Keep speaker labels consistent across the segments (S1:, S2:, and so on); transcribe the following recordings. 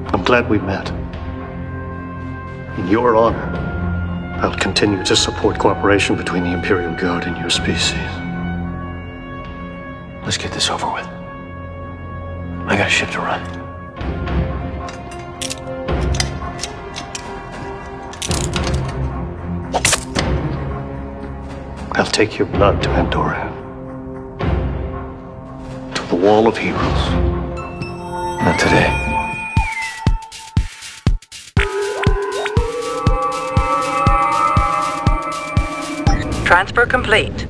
S1: I'm glad we met. In your honor, I'll continue to support cooperation between the Imperial Guard and your species.
S2: Let's get this over with. I got a ship to run.
S1: I'll take your blood to Andoran. To the Wall of Heroes.
S2: Not today.
S3: Transfer complete.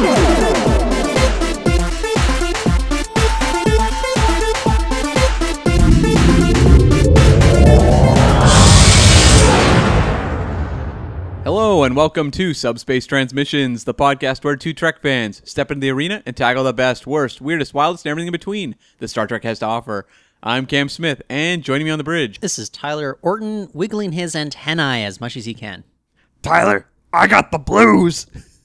S4: Hello and welcome to Subspace Transmissions, the podcast where two Trek fans step into the arena and tackle the best, worst, weirdest, wildest, and everything in between that Star Trek has to offer. I'm Cam Smith, and joining me on the bridge,
S5: this is Tyler Orton, wiggling his antennae as much as he can.
S4: Tyler, I got the blues!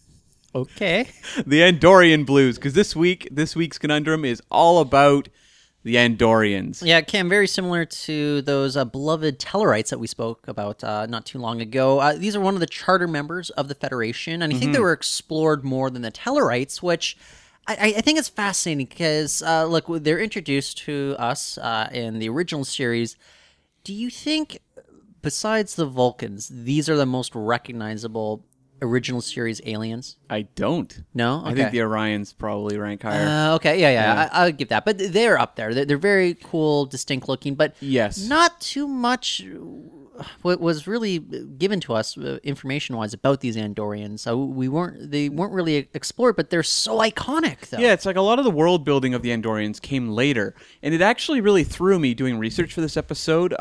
S5: Okay.
S4: The Andorian blues, because this week's conundrum is all about the Andorians.
S5: Yeah, Cam, very similar to those beloved Tellarites that we spoke about not too long ago. These are one of the charter members of the Federation, and I think they were explored more than the Tellarites, which I think is fascinating because, look, they're introduced to us in the original series. Do you think, besides the Vulcans, these are the most recognizable original series aliens?
S4: I don't.
S5: No? Okay.
S4: I think the Orions probably rank higher.
S5: Okay, yeah. I'll give that. But they're up there. They're very cool, distinct looking, but
S4: Yes.
S5: not too much what was really given to us information-wise about these Andorians. They weren't really explored, but they're so iconic, though.
S4: Yeah, it's like a lot of the world building of the Andorians came later, and it actually really threw me doing research for this episode,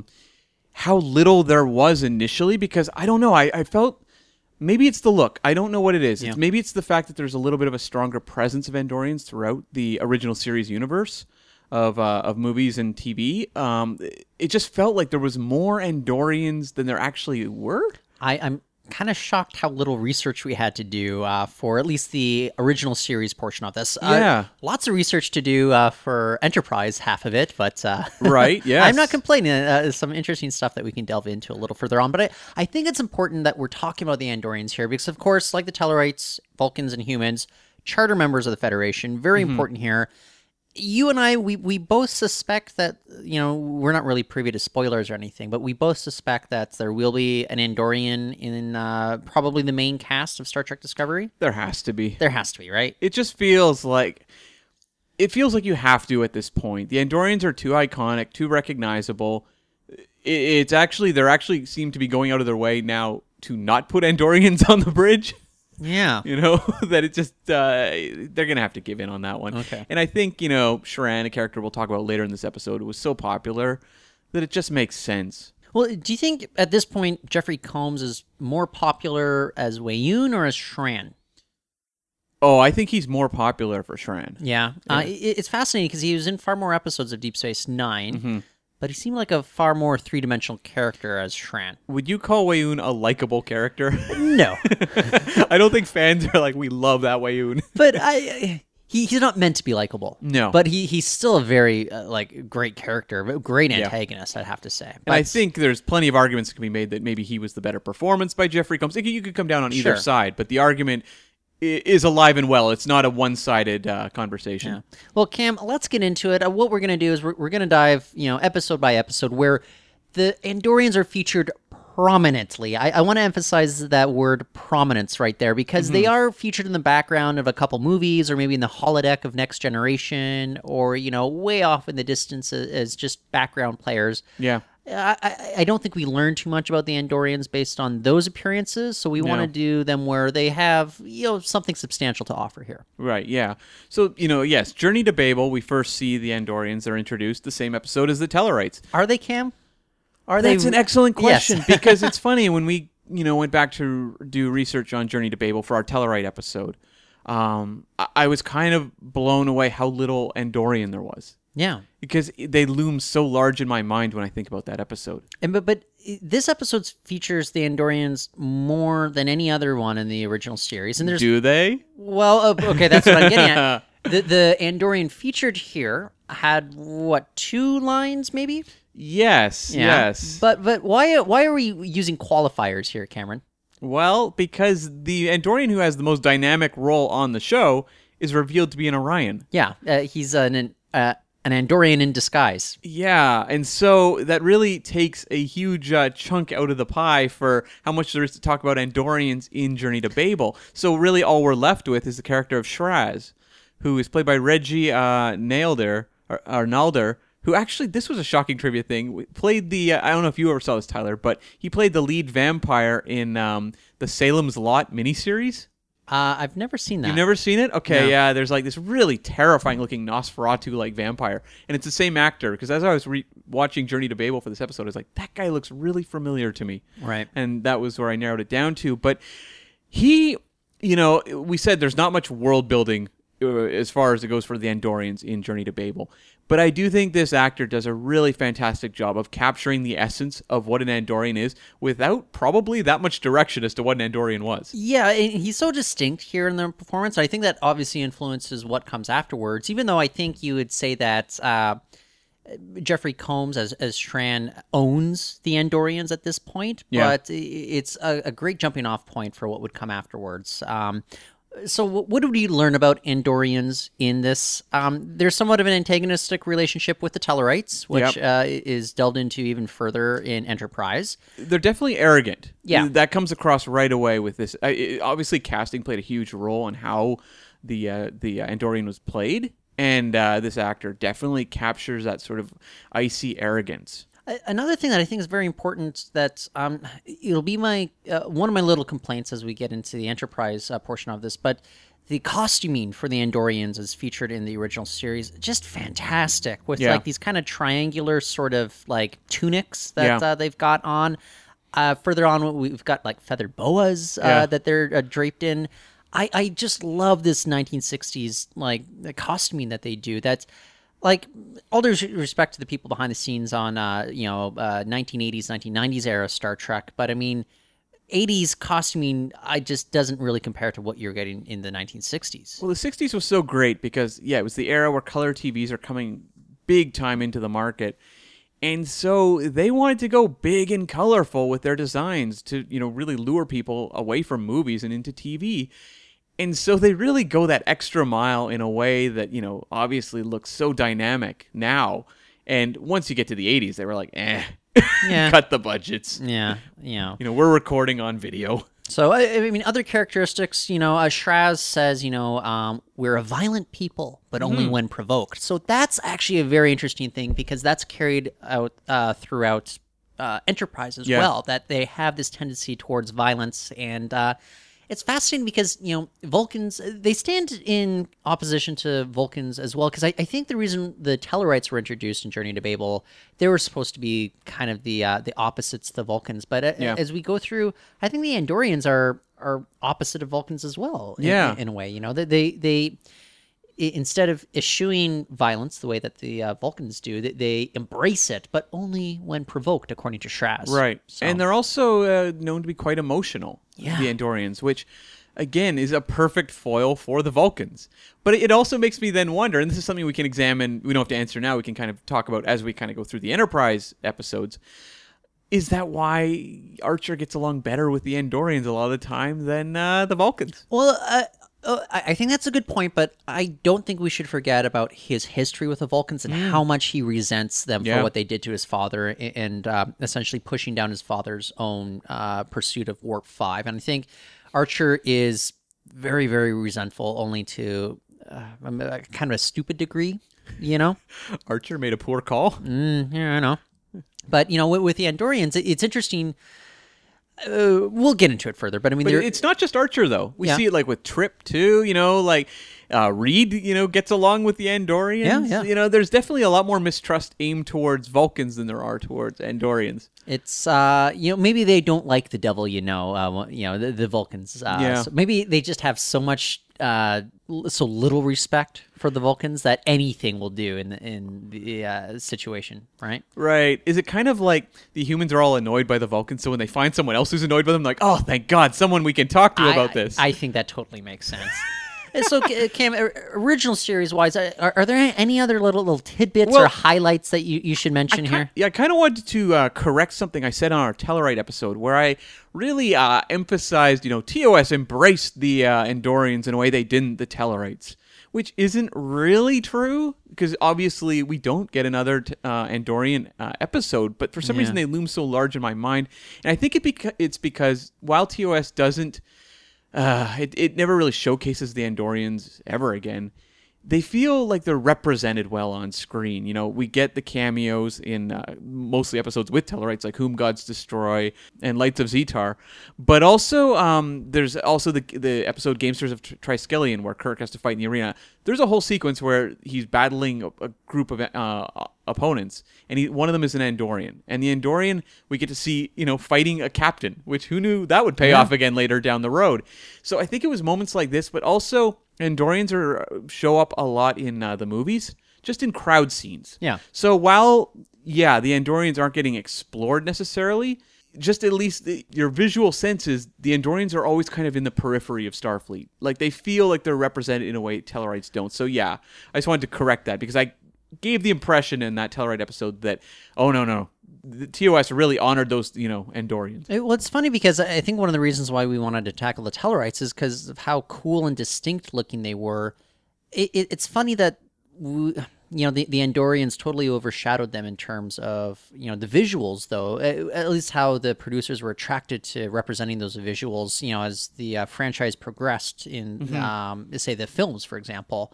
S4: how little there was initially, because I don't know, I felt... Maybe it's the look. I don't know what it is.
S5: Yeah.
S4: Maybe it's the fact that there's a little bit of a stronger presence of Andorians throughout the original series universe of movies and TV. It just felt like there was more Andorians than there actually were.
S5: I'm kind of shocked how little research we had to do for at least the original series portion of this.
S4: Yeah.
S5: Lots of research to do for Enterprise, half of it, but
S4: Right, yes.
S5: I'm not complaining. Some interesting stuff that we can delve into a little further on, but I think it's important that we're talking about the Andorians here because, of course, like the Tellarites, Vulcans, and humans, charter members of the Federation, very important here. You and I, we both suspect that, we're not really privy to spoilers or anything, but we both suspect that there will be an Andorian in probably the main cast of Star Trek Discovery.
S4: There has to be.
S5: There has to be, right?
S4: It just feels like... It feels like you have to at this point. The Andorians are too iconic, too recognizable. It's actually... They actually seem to be going out of their way now to not put Andorians on the bridge.
S5: Yeah.
S4: That it just, they're going to have to give in on that one.
S5: Okay.
S4: And I think, Sharan, a character we'll talk about later in this episode, was so popular that it just makes sense.
S5: Well, do you think at this point Jeffrey Combs is more popular as Weyoun or as Shran?
S4: Oh, I think he's more popular for Sharan.
S5: Yeah. It's fascinating because he was in far more episodes of Deep Space Nine, but he seemed like a far more three-dimensional character as Shran.
S4: Would you call Weyoun a likable character?
S5: No.
S4: I don't think fans are like, we love that Weyoun.
S5: But he's not meant to be likable.
S4: No.
S5: But he's still a very great character, great antagonist, I'd have to say.
S4: And I think there's plenty of arguments that can be made that maybe he was the better performance by Jeffrey Combs. You could come down on either
S5: Sure.
S4: side, but the argument is alive and well. It's not a one-sided conversation.
S5: Yeah. Well, Cam, let's get into it. What we're going to do is we're going to dive, episode by episode, where the Andorians are featured prominently. I want to emphasize that word prominence right there because they are featured in the background of a couple movies or maybe in the holodeck of Next Generation or, way off in the distance as just background players.
S4: Yeah.
S5: I don't think we learn too much about the Andorians based on those appearances, so we want to do them where they have, something substantial to offer here.
S4: Right, yeah. So, yes, Journey to Babel, we first see the Andorians. They're introduced the same episode as the Tellarites.
S5: Are they, Cam?
S4: That's an excellent question
S5: Yes.
S4: because it's funny when we, went back to do research on Journey to Babel for our Tellarite episode. I was kind of blown away how little Andorian there was.
S5: Yeah.
S4: Because they loom so large in my mind when I think about that episode.
S5: And but this episode features the Andorians more than any other one in the original series. And there's
S4: Do they?
S5: well, okay, that's what I'm getting at. The Andorian featured here had what, 2 lines maybe?
S4: Yes, yes.
S5: But why are we using qualifiers here, Cameron?
S4: Well, because the Andorian who has the most dynamic role on the show is revealed to be an Orion.
S5: Yeah, he's an Andorian in disguise.
S4: Yeah, and so that really takes a huge chunk out of the pie for how much there is to talk about Andorians in Journey to Babel. So really all we're left with is the character of Shraz, who is played by Reggie Nalder, who actually, this was a shocking trivia thing, played the, I don't know if you ever saw this, Tyler, but he played the lead vampire in the Salem's Lot miniseries.
S5: I've never seen that.
S4: You've never seen it? Okay,
S5: No.
S4: yeah, there's like this really terrifying looking Nosferatu-like vampire, and it's the same actor, because as I was watching Journey to Babel for this episode, I was like, that guy looks really familiar to me.
S5: Right.
S4: And that was where I narrowed it down to, but he, we said there's not much world building as far as it goes for the Andorians in Journey to Babel. But I do think this actor does a really fantastic job of capturing the essence of what an Andorian is without probably that much direction as to what an Andorian was.
S5: Yeah, and he's so distinct here in the performance. I think that obviously influences what comes afterwards, even though I think you would say that Jeffrey Combs as Shran owns the Andorians at this point,
S4: Yeah.
S5: but it's a great jumping off point for what would come afterwards. So what did we learn about Andorians in this? There's somewhat of an antagonistic relationship with the Tellarites, which is delved into even further in Enterprise.
S4: They're definitely arrogant.
S5: Yeah.
S4: That comes across right away with this. Obviously, casting played a huge role in how the Andorian was played, and this actor definitely captures that sort of icy arrogance.
S5: Another thing that I think is very important that it'll be my one of my little complaints as we get into the Enterprise portion of this, but the costuming for the Andorians as featured in the original series, just fantastic with like these kind of triangular sort of like tunics that they've got on. Further on, we've got like feathered boas that they're draped in. I just love this 1960s like the costuming that they do. That's like, all due respect to the people behind the scenes on, 1980s, 1990s era Star Trek, but I mean, 80s costuming, just doesn't really compare to what you're getting in the 1960s.
S4: Well, the 60s was so great because, it was the era where color TVs are coming big time into the market. And so they wanted to go big and colorful with their designs to, really lure people away from movies and into TV. And so they really go that extra mile in a way that, obviously looks so dynamic now. And once you get to the 80s, they were like, cut the budgets.
S5: Yeah.
S4: We're recording on video.
S5: So, I mean, other characteristics, Shraz says, we're a violent people, but only when provoked. So that's actually a very interesting thing because that's carried out throughout Enterprise as well, that they have this tendency towards violence. And it's fascinating because, Vulcans, they stand in opposition to Vulcans as well. Because I think the reason the Tellarites were introduced in Journey to Babel, they were supposed to be kind of the opposites to the Vulcans. But as we go through, I think the Andorians are opposite of Vulcans as well. In a way, they instead of eschewing violence the way that the Vulcans do, they embrace it, but only when provoked, according to Shraz.
S4: Right.
S5: So.
S4: And they're also known to be quite emotional, the Andorians, which, again, is a perfect foil for the Vulcans. But it also makes me then wonder, and this is something we can examine, we don't have to answer now, we can kind of talk about as we kind of go through the Enterprise episodes, is that why Archer gets along better with the Andorians a lot of the time than the Vulcans?
S5: Well, I think that's a good point, but I don't think we should forget about his history with the Vulcans and how much he resents them for what they did to his father and essentially pushing down his father's own pursuit of Warp 5. And I think Archer is very, very resentful only to kind of a stupid degree,
S4: Archer made a poor call.
S5: Yeah, I know. But, with the Andorians, it's interesting. We'll get into it further, but I mean,
S4: it's not just Archer though. We see it like with Trip too. Reed, gets along with the Andorians.
S5: Yeah.
S4: There's definitely a lot more mistrust aimed towards Vulcans than there are towards Andorians.
S5: It's maybe they don't like the devil. The Vulcans. So maybe they just have so much, so little respect for the Vulcans that anything will do in the situation, right?
S4: Right. Is it kind of like the humans are all annoyed by the Vulcans, so when they find someone else who's annoyed by them, like, oh, thank God, someone we can talk to about this?
S5: I think that totally makes sense. So, Cam, original series wise, are there any other little tidbits
S4: Well,
S5: or highlights that you should mention here?
S4: Yeah, I kind of wanted to correct something I said on our Tellarite episode, where I really emphasized, TOS embraced the Andorians in a way they didn't the Tellarites, which isn't really true, because obviously we don't get another Andorian episode, but for some reason they loom so large in my mind, and I think it's because while TOS doesn't, it never really showcases the Andorians ever again, they feel like they're represented well on screen. We get the cameos in mostly episodes with Tellarites, like Whom Gods Destroy and Lights of Zetar. But also, there's also the episode Gamesters of Triskelion, where Kirk has to fight in the arena. There's a whole sequence where he's battling a group of opponents, and one of them is an Andorian. And the Andorian, we get to see, fighting a captain, which who knew that would pay off again later down the road. So I think it was moments like this, but also Andorians show up a lot in the movies, just in crowd scenes.
S5: Yeah.
S4: So while, the Andorians aren't getting explored necessarily, just at least your visual sense is the Andorians are always kind of in the periphery of Starfleet. Like, they feel like they're represented in a way Tellarites don't. So I just wanted to correct that, because I gave the impression in that Tellarite episode that, oh, no, the TOS really honored those, Andorians.
S5: Well, it's funny because I think one of the reasons why we wanted to tackle the Tellarites is because of how cool and distinct looking they were. It's funny that the Andorians totally overshadowed them in terms of the visuals, though. At least how the producers were attracted to representing those visuals. As the franchise progressed in, say, the films, for example.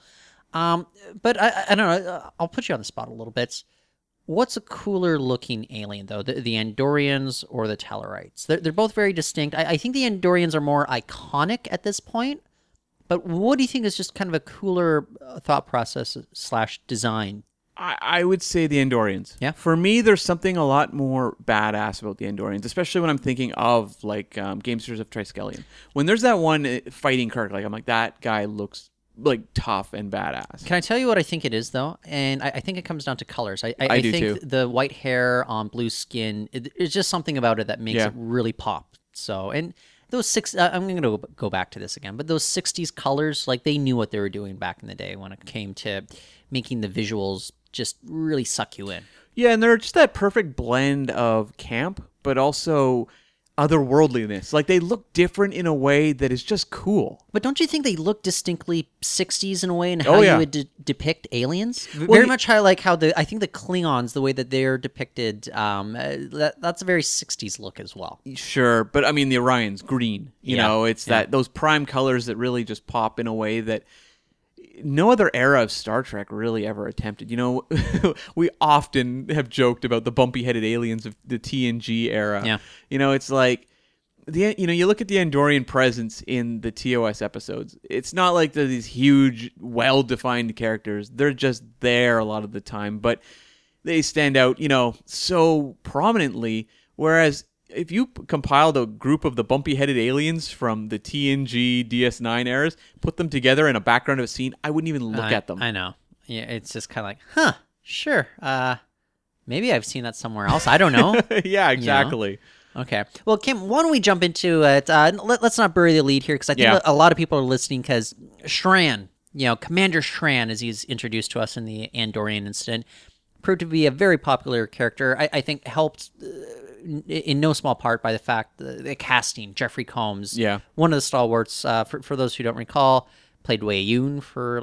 S5: But I don't know. I'll put you on the spot a little bit. What's a cooler looking alien, though? The Andorians or the Tellarites? They're both very distinct. I think the Andorians are more iconic at this point. But what do you think is just kind of a cooler thought process / design?
S4: I would say the Andorians.
S5: Yeah.
S4: For me, there's something a lot more badass about the Andorians, especially when I'm thinking of like Gamesters of Triskelion. When there's that one fighting Kirk, I'm like, that guy looks like tough and badass.
S5: Can I tell you what I think it is, though? And I think it comes down to colors. I
S4: do
S5: think
S4: too.
S5: the white hair on blue skin, it's just something about it that makes it really pop. So, and those I'm going to go back to this again, but those 60s colors, like, they knew what they were doing back in the day when it came to making the visuals just really suck you in.
S4: Yeah, and they're just that perfect blend of camp, but also otherworldliness. Like, they look different in a way that is just cool.
S5: But don't you think they look distinctly 60s in a way in how you would depict aliens? Very much how I think the Klingons, the way that they're depicted, that's a very 60s look as well.
S4: Sure, but I mean, the Orion's green. You know, it's those prime colors that really just pop in a way that no other era of Star Trek really ever attempted. We often have joked about the bumpy-headed aliens of the TNG era.
S5: Yeah.
S4: It's like you look at the Andorian presence in the TOS episodes. It's not like they're these huge, well-defined characters. They're just there a lot of the time, but they stand out, so prominently. Whereas if you compiled a group of the bumpy-headed aliens from the TNG, DS9 eras, put them together in a background of a scene, I wouldn't even look at them.
S5: I know. Yeah, it's just kind of like, sure. Maybe I've seen that somewhere else. I don't know.
S4: Yeah, exactly.
S5: Okay. Well, Kim, why don't we jump into it? Let's not bury the lead here, because I think a lot of people are listening because Shran, Commander Shran, as he's introduced to us in the Andorian incident, proved to be a very popular character. I think helped in no small part by the fact the casting. Jeffrey Combs, one of the stalwarts. For those who don't recall, played Wei Yun for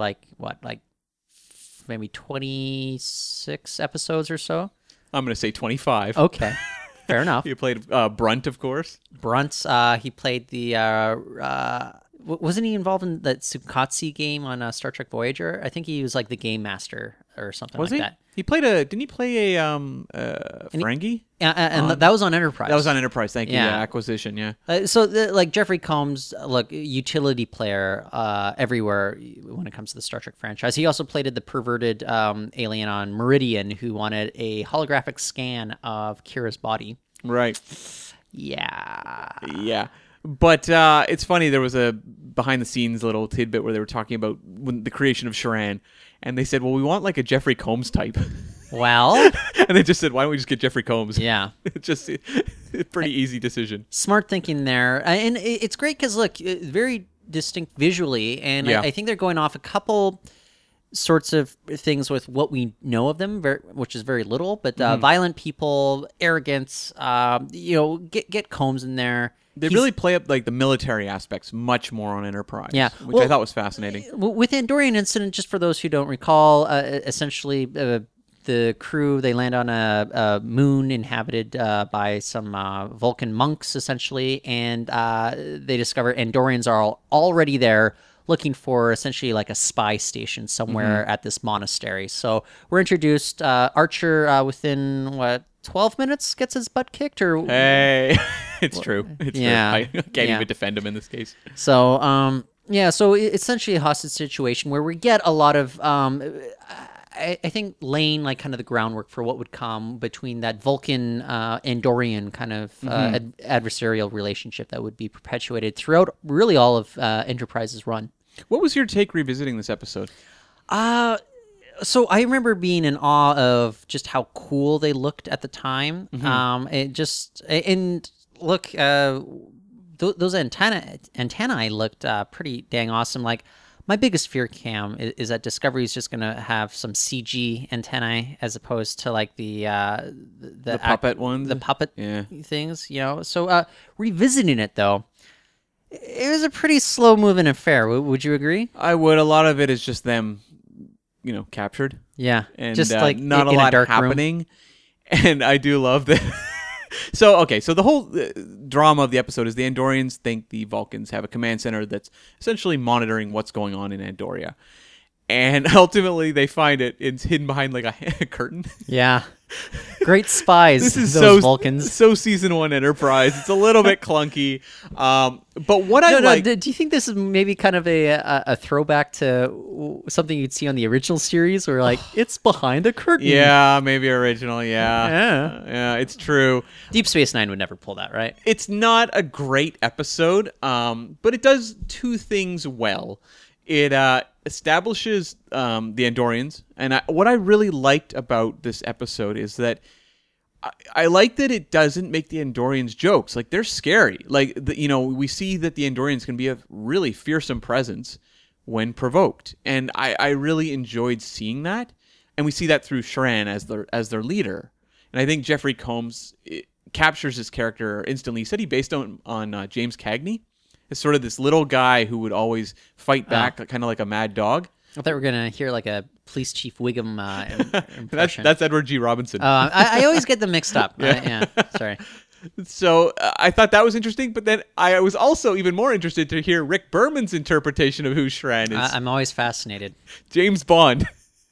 S5: maybe 26 episodes or so.
S4: I'm going to say 25.
S5: Okay, fair enough.
S4: He played Brunt, of course.
S5: Brunt. He played the. Wasn't he involved in that Sukatsi game on Star Trek Voyager? I think he was like the game master or something like that.
S4: He played didn't he play a Ferengi?
S5: And that was on Enterprise.
S4: That was on Enterprise, thank you. Yeah, Acquisition, yeah.
S5: So Jeffrey Combs, utility player everywhere when it comes to the Star Trek franchise. He also played the perverted alien on Meridian who wanted a holographic scan of Kira's body.
S4: Right.
S5: Yeah.
S4: Yeah. But it's funny, there was a behind-the-scenes little tidbit where they were talking about the creation of Shran, and they said, well, we want like a Jeffrey Combs type.
S5: Well.
S4: And they just said, why don't we just get Jeffrey Combs?
S5: Yeah.
S4: Just a pretty easy decision.
S5: Smart thinking there. And it's great because, look, very distinct visually, and
S4: Yeah.
S5: I think they're going off a couple sorts of things with what we know of them, which is very little, but violent people, arrogance, get Combs in there.
S4: They really play up like the military aspects much more on Enterprise.
S5: Yeah.
S4: Which I thought was fascinating.
S5: With Andorian Incident, just for those who don't recall, essentially the crew, they land on a moon inhabited by some Vulcan monks, essentially, and they discover Andorians are already there looking for essentially like a spy station somewhere at this monastery. So we're introduced. Archer, within, 12 minutes gets his butt kicked? Or
S4: Hey, it's true. It's
S5: yeah,
S4: true. I can't
S5: yeah.
S4: even defend him in this case.
S5: So, so essentially a hostage situation where we get a lot of, I think laying like kind of the groundwork for what would come between that Vulcan Andorian kind of adversarial relationship that would be perpetuated throughout really all of Enterprise's run.
S4: What was your take revisiting this episode?
S5: So I remember being in awe of just how cool they looked at the time. Those antennae looked pretty dang awesome. Like, my biggest fear, Cam, is that Discovery is just going to have some CG antennae as opposed to like the
S4: puppet ones?
S5: the puppet
S4: Yeah.
S5: things. So revisiting it though, it was a pretty slow moving affair. Would you agree?
S4: I would. A lot of it is just them, captured.
S5: Yeah,
S4: And
S5: just like
S4: not
S5: in
S4: a lot
S5: dark room.
S4: happening. And I do love that. So the whole drama of the episode is the Andorians think the Vulcans have a command center that's essentially monitoring what's going on in Andoria. And ultimately they find it's hidden behind like a curtain.
S5: Yeah, great spies.
S4: This is
S5: those Vulcans.
S4: so season 1 Enterprise. It's a little bit clunky. But what I like...
S5: Do you think this is maybe kind of a throwback to something you'd see on the original series where like it's behind a curtain?
S4: Yeah, maybe original, yeah.
S5: Yeah.
S4: Yeah, it's true.
S5: Deep Space Nine would never pull that, right?
S4: It's not a great episode, but it does two things well. It establishes the Andorians, and what I really liked about this episode is that I like that it doesn't make the Andorians jokes. Like, they're scary. Like, we see that the Andorians can be a really fearsome presence when provoked, and I really enjoyed seeing that. And we see that through Shran as their leader. And I think Jeffrey Combs captures his character instantly. He said he based on James Cagney. It's sort of this little guy who would always fight back, kind of like a mad dog.
S5: I thought we were gonna hear like a Police Chief Wiggum impression.
S4: That's Edward G. Robinson.
S5: I always get them mixed up. Sorry.
S4: So I thought that was interesting, but then I was also even more interested to hear Rick Berman's interpretation of who Shran is.
S5: I'm always fascinated.
S4: James Bond.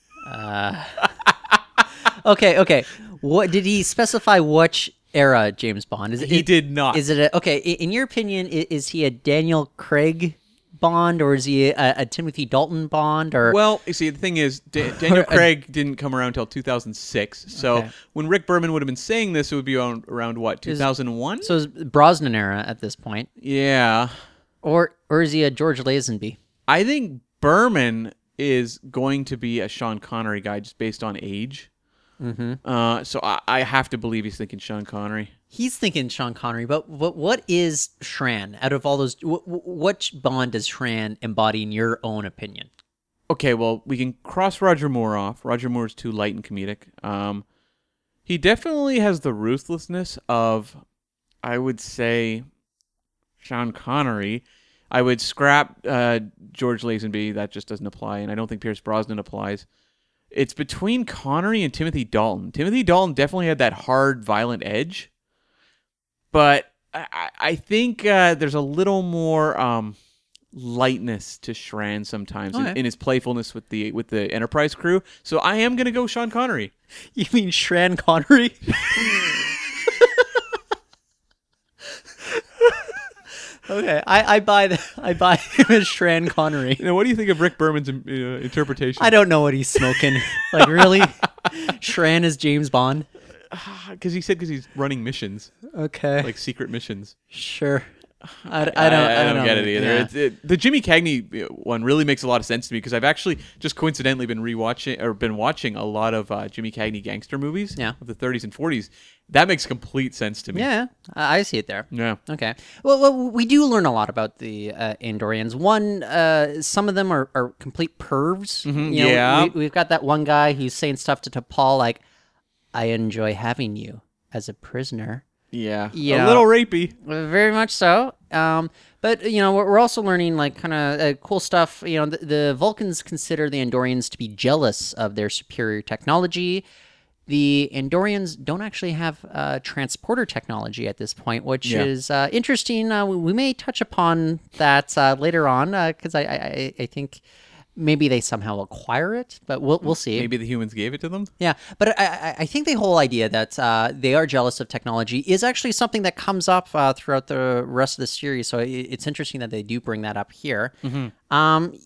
S5: Okay. What did he specify? Which era James Bond is it?
S4: He did not.
S5: Is it okay? In your opinion, is he a Daniel Craig Bond, or is he a Timothy Dalton Bond? Or
S4: Well, you see, the thing is, Daniel Craig didn't come around until 2006. So
S5: Okay.
S4: when Rick Berman would have been saying this, it would be around what, 2001?
S5: so is Brosnan era at this point,
S4: Yeah.
S5: or is he a George Lazenby?
S4: I think Berman is going to be a Sean Connery guy just based on age. Mm-hmm. So I have to believe he's thinking Sean Connery.
S5: He's thinking Sean Connery, but what is Shran out of all those? Which Bond does Shran embody in your own opinion?
S4: Okay, well, we can cross Roger Moore off. Roger Moore's too light and comedic. He definitely has the ruthlessness of, I would say, Sean Connery. I would scrap George Lazenby. That just doesn't apply, and I don't think Pierce Brosnan applies. It's between Connery and Timothy Dalton. Timothy Dalton definitely had that hard, violent edge, but I think there's a little more lightness to Shran sometimes in his playfulness with the Enterprise crew. So I am gonna go Sean Connery.
S5: You mean Shran Connery? Okay, I buy him as Shran Connery.
S4: Now, what do you think of Rick Berman's interpretation?
S5: I don't know what he's smoking. Like, really? Shran is James Bond?
S4: Because he's running missions,
S5: Okay.
S4: like secret missions.
S5: Sure. I don't
S4: get it either.
S5: Yeah.
S4: The Jimmy Cagney one really makes a lot of sense to me because I've actually just coincidentally been watching a lot of Jimmy Cagney gangster movies of the 30s and 40s. That makes complete sense to me.
S5: Yeah, I see it there.
S4: Yeah.
S5: Okay. Well, we do learn a lot about the Andorians. One, some of them are complete pervs.
S4: Yeah.
S5: We've got that one guy who's saying stuff to T'Pol like, "I enjoy having you as a prisoner."
S4: Yeah.
S5: Yeah.
S4: A little rapey.
S5: Very much so. But we're also learning like kind of cool stuff. The Vulcans consider the Andorians to be jealous of their superior technology. The Andorians don't actually have transporter technology at this point, which is interesting. We may touch upon that later on because I think maybe they somehow acquire it, but we'll see.
S4: Maybe the humans gave it to them.
S5: Yeah, but I think the whole idea that they are jealous of technology is actually something that comes up throughout the rest of the series. So it's interesting that they do bring that up here. And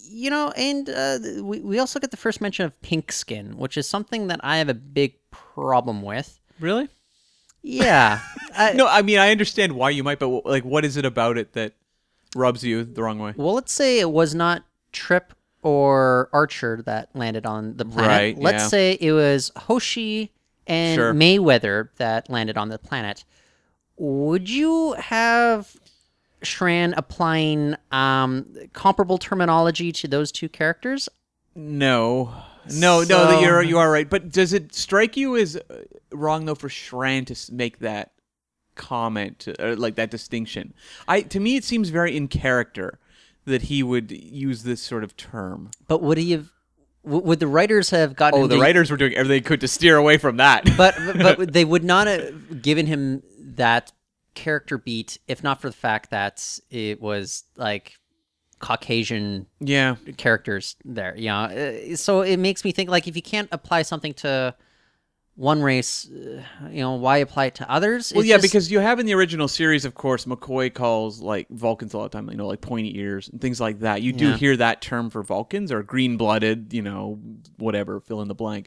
S5: we also get the first mention of pink skin, which is something that I have a big problem with.
S4: Really?
S5: Yeah.
S4: No, I mean, I understand why you might, but like, what is it about it that rubs you the wrong way?
S5: Well, let's say it was not Trip or Archer that landed on the planet.
S4: Right,
S5: Let's
S4: yeah.
S5: say it was Hoshi and
S4: Sure.
S5: Mayweather that landed on the planet. Would you have Shran applying comparable terminology to those two characters?
S4: No,
S5: So-
S4: that you are right. But does it strike you as wrong though for Shran to make that comment, or like that distinction? To me, it seems very in character that he would use this sort of term.
S5: But would he have? Would the writers have gotten?
S4: Oh, the writers were doing everything they could to steer away from that.
S5: But they would not have given him that character beat if not for the fact that it was like Caucasian
S4: yeah.
S5: characters there. So it makes me think like if you can't apply something to one race, why apply it to others?
S4: Well,
S5: It's
S4: yeah,
S5: just-
S4: because you have in the original series, of course, McCoy calls like Vulcans a lot of time, like pointy ears and things like that. You do
S5: Yeah.
S4: hear that term for Vulcans or green-blooded, whatever, fill in the blank.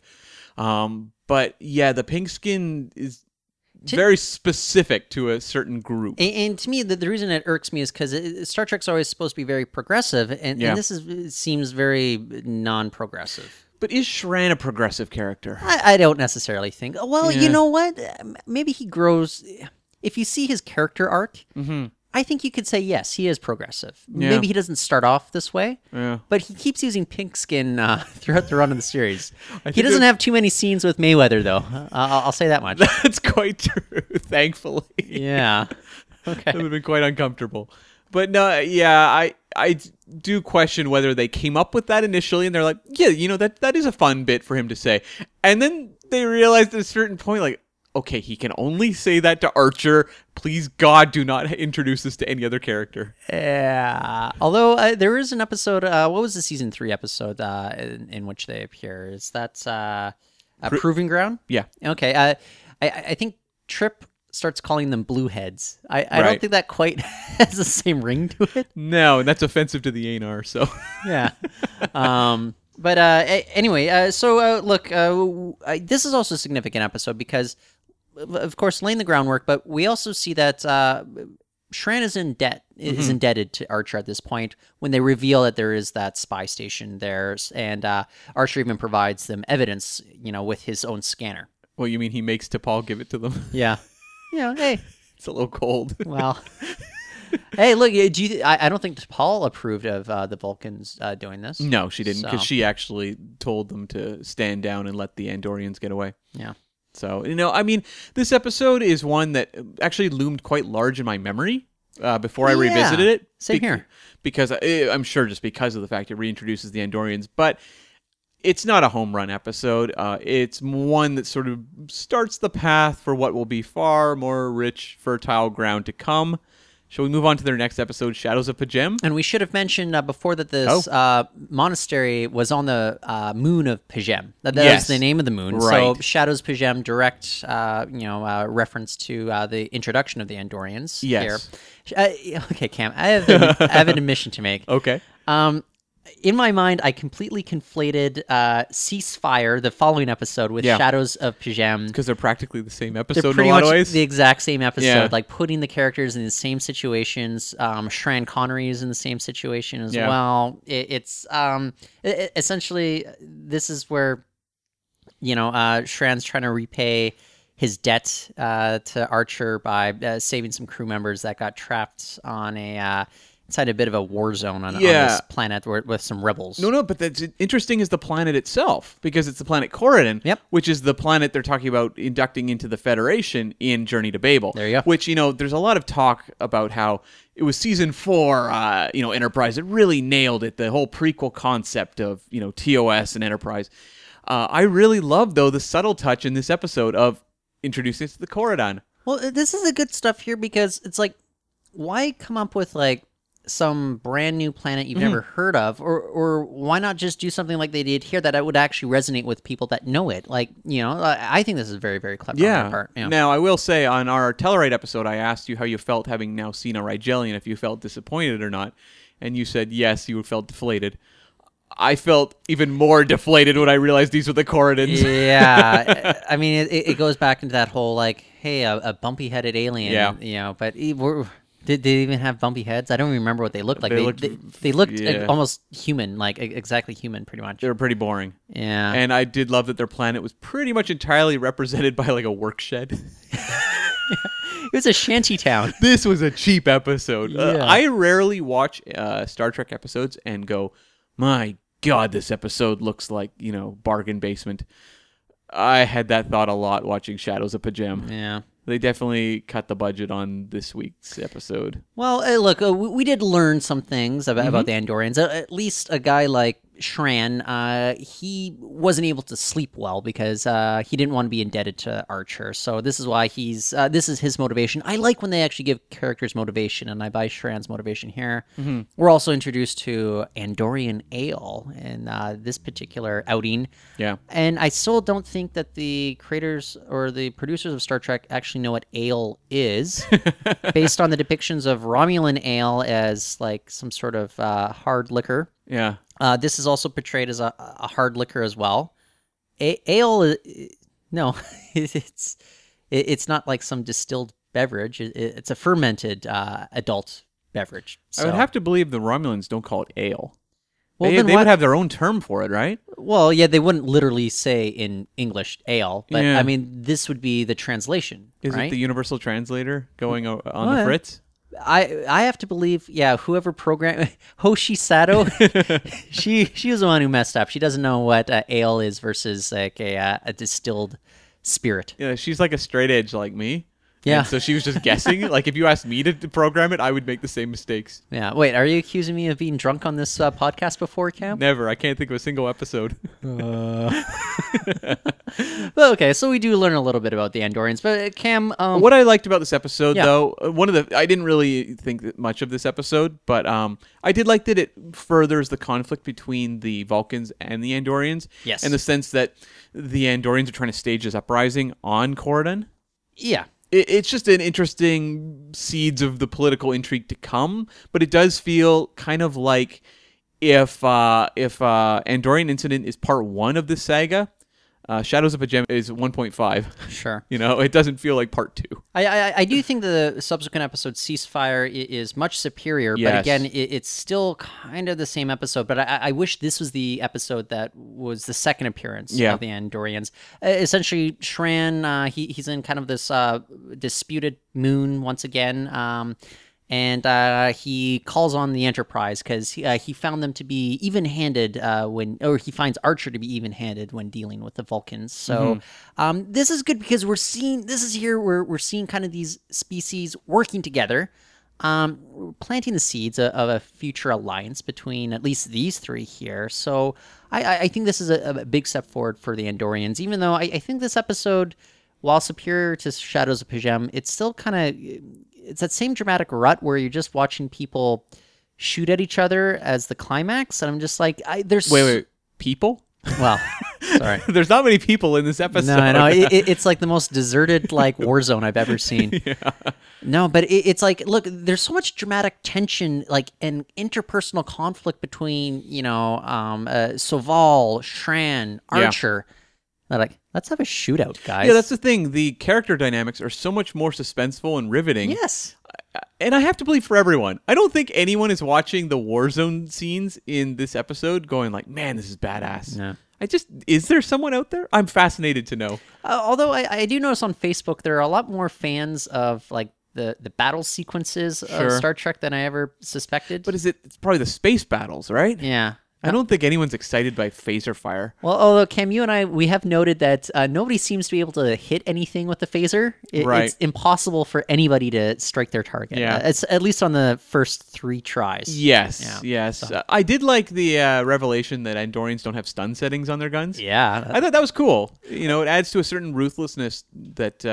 S4: But yeah, the pink skin is very specific to a certain group.
S5: And to me, the reason it irks me is because Star Trek's always supposed to be very progressive, and this seems very non-progressive.
S4: But is Shran a progressive character?
S5: I don't necessarily think. Well,
S4: Yeah.
S5: you know what? Maybe he grows. If you see his character arc, I think you could say yes, he is progressive.
S4: Yeah.
S5: Maybe he doesn't start off this way,
S4: Yeah.
S5: but he keeps using pink skin throughout the run of the series. He
S4: think
S5: doesn't have too many scenes with Mayweather, though. I'll say that much.
S4: That's quite true, thankfully.
S5: Yeah.
S4: It
S5: Okay.
S4: would have been quite uncomfortable. But no, yeah, I do question whether they came up with that initially and they're like, yeah, that is a fun bit for him to say. And then they realized at a certain point, like, okay, he can only say that to Archer. Please, God, do not introduce this to any other character.
S5: Yeah. Although there is an episode, what was the season 3 episode in which they appear? Is that Proving Ground?
S4: Yeah.
S5: Okay. I think Trip starts calling them blue heads. I don't
S4: Right.
S5: think that quite has the same ring to it.
S4: No, and that's offensive to the Anar, so.
S5: Yeah. But anyway, so look, this is also a significant episode because, of course, laying the groundwork, but we also see that Shran is in debt, is indebted to Archer at this point when they reveal that there is that spy station there, and Archer even provides them evidence, with his own scanner.
S4: Well, you mean he makes T'Pol give it to them?
S5: Yeah. Hey.
S4: It's a little cold.
S5: Well, hey, look, I don't think T'Pol approved of the Vulcans doing this.
S4: No, she didn't, because
S5: So-
S4: she actually told them to stand down and let the Andorians get away.
S5: Yeah.
S4: So, I mean, this episode is one that actually loomed quite large in my memory before I revisited it.
S5: Same here.
S4: Because I'm sure just because of the fact it reintroduces the Andorians. But it's not a home run episode. It's one that sort of starts the path for what will be far more rich, fertile ground to come. Shall we move on to their next episode, Shadows of Pajem?
S5: And we should have mentioned before that this monastery was on the moon of Pajem. That
S4: Yes.
S5: was the name of the moon. So
S4: Right.
S5: Shadows Pajem, direct, reference to the introduction of the Andorians.
S4: Yes.
S5: Here. Okay, Cam, I have an admission to make.
S4: Okay.
S5: in my mind, I completely conflated Ceasefire, the following episode, with
S4: Yeah.
S5: Shadows of P'Jem.
S4: Because they're practically the same
S5: They're
S4: episode in
S5: pretty
S4: a lot
S5: much
S4: of ways.
S5: the exact same episode,
S4: Yeah.
S5: like putting the characters in the same situations. Shran Connery is in the same situation as
S4: Yeah.
S5: well. Essentially, this is where, Shran's trying to repay his debt to Archer by saving some crew members that got trapped on inside a bit of a war zone on this planet with some rebels.
S4: No, but that's interesting is the planet itself, because it's the planet Corridon,
S5: Yep.
S4: which is the planet they're talking about inducting into the Federation in Journey to Babel.
S5: There you go.
S4: Which, there's a lot of talk about how it was season 4, Enterprise that really nailed it, the whole prequel concept of, TOS and Enterprise. I really love, though, the subtle touch in this episode of introducing us to the Corridon.
S5: Well, this is the good stuff here because it's like, why come up with like some brand new planet you've never heard of, or why not just do something like they did here that would actually resonate with people that know it? Like, I think this is very, very clever on their part. Yeah.
S4: Now, I will say on our Tellarite episode, I asked you how you felt having now seen a Rigelian, if you felt disappointed or not, and you said yes, you felt deflated. I felt even more deflated when I realized these were the Corridons.
S5: Yeah, I mean, it goes back into that whole like, hey, a bumpy-headed alien.
S4: Yeah.
S5: But did they even have bumpy heads? I don't even remember what they looked like. They looked
S4: yeah.
S5: almost human, like exactly human, pretty much.
S4: They were pretty boring.
S5: Yeah.
S4: And I did love that their planet was pretty much entirely represented by like a work shed.
S5: It was a shanty town.
S4: This was a cheap episode.
S5: Yeah.
S4: I rarely watch Star Trek episodes and go, my God, this episode looks like, bargain basement. I had that thought a lot watching Shadows of P'Jem.
S5: Yeah.
S4: They definitely cut the budget on this week's episode.
S5: Well, look, we did learn some things about the Andorians. At least a guy like Shran, he wasn't able to sleep well because he didn't want to be indebted to Archer. So this is why this is his motivation. I like when they actually give characters motivation, and I buy Shran's motivation here. We're also introduced to Andorian Ale in this particular outing.
S4: Yeah.
S5: And I still don't think that the creators or the producers of Star Trek actually know what ale is, based on the depictions of Romulan ale as like some sort of hard liquor.
S4: Yeah.
S5: This is also portrayed as a hard liquor as well. Ale, no, it's not like some distilled beverage. It's a fermented adult beverage.
S4: I would have to believe the Romulans don't call it ale.
S5: Well,
S4: they
S5: then
S4: would
S5: what?
S4: have their own term for it, right?
S5: Well, yeah, they wouldn't literally say in English ale, but
S4: Yeah.
S5: I mean, this would be the translation.
S4: Is
S5: right?
S4: it the universal translator going on
S5: Well,
S4: the fritz?
S5: I have to believe, yeah, whoever programmed Hoshi Sato, she was the one who messed up. She doesn't know what ale is versus like a distilled spirit.
S4: Yeah, she's like a straight edge like me.
S5: Yeah.
S4: And so she was just guessing. Like if you asked me to program it, I would make the same mistakes.
S5: Yeah. Wait, are you accusing me of being drunk on this podcast before, Cam?
S4: Never. I can't think of a single episode.
S5: Well, okay, so we do learn a little bit about the Andorians, but Cam,
S4: What I liked about this episode,
S5: Yeah.
S4: though, I didn't really think that much of this episode, but I did like that it furthers the conflict between the Vulcans and the Andorians.
S5: Yes.
S4: In the sense that the Andorians are trying to stage this uprising on Corridon.
S5: yeah.
S4: It's just an interesting seeds of the political intrigue to come, but it does feel kind of like if Andorian Incident is part 1 of this saga, Shadows of P'Jem is 1.5.
S5: Sure.
S4: It doesn't feel like part 2.
S5: I do think the subsequent episode, Ceasefire, is much superior, but
S4: Yes.
S5: again, it's still kind of the same episode, but I wish this was the episode that was the second appearance
S4: Yeah.
S5: of the Andorians. Essentially, Shran, he's in kind of this disputed moon once again, and he calls on the Enterprise because he found them to be even-handed he finds Archer to be even-handed when dealing with the Vulcans. So this is good because we're seeing kind of these species working together, we're planting the seeds of a future alliance between at least these three here. So I think this is a big step forward for the Andorians, even though I think this episode, while superior to Shadows of P'Jem, it's still kind of... It's that same dramatic rut where you're just watching people shoot at each other as the climax, and I'm just like,
S4: Wait, people?
S5: Well, Sorry.
S4: There's not many people in this episode.
S5: No, it's like the most deserted like war zone I've ever seen. No, but it's like, look, there's so much dramatic tension, like and interpersonal conflict between Soval, Shran, Archer. They're like, let's have a shootout, guys.
S4: Yeah, that's the thing. The character dynamics are so much more suspenseful and riveting.
S5: Yes.
S4: And I have to believe for everyone. I don't think anyone is watching the Warzone scenes in this episode going like, man, this is badass.
S5: No.
S4: Is there someone out there? I'm fascinated to know.
S5: Although I do notice on Facebook there are a lot more fans of like the battle sequences of Star Trek than I ever suspected.
S4: But it's probably the space battles, right?
S5: Yeah.
S4: I don't think anyone's excited by phaser fire.
S5: Well, although Cam, you and I, we have noted that nobody seems to be able to hit anything with the phaser. It's impossible for anybody to strike their target.
S4: Yeah.
S5: It's at least on the first 3 tries.
S4: Yes. So. I did like the revelation that Andorians don't have stun settings on their guns.
S5: Yeah.
S4: I thought that was cool. It adds to a certain ruthlessness that,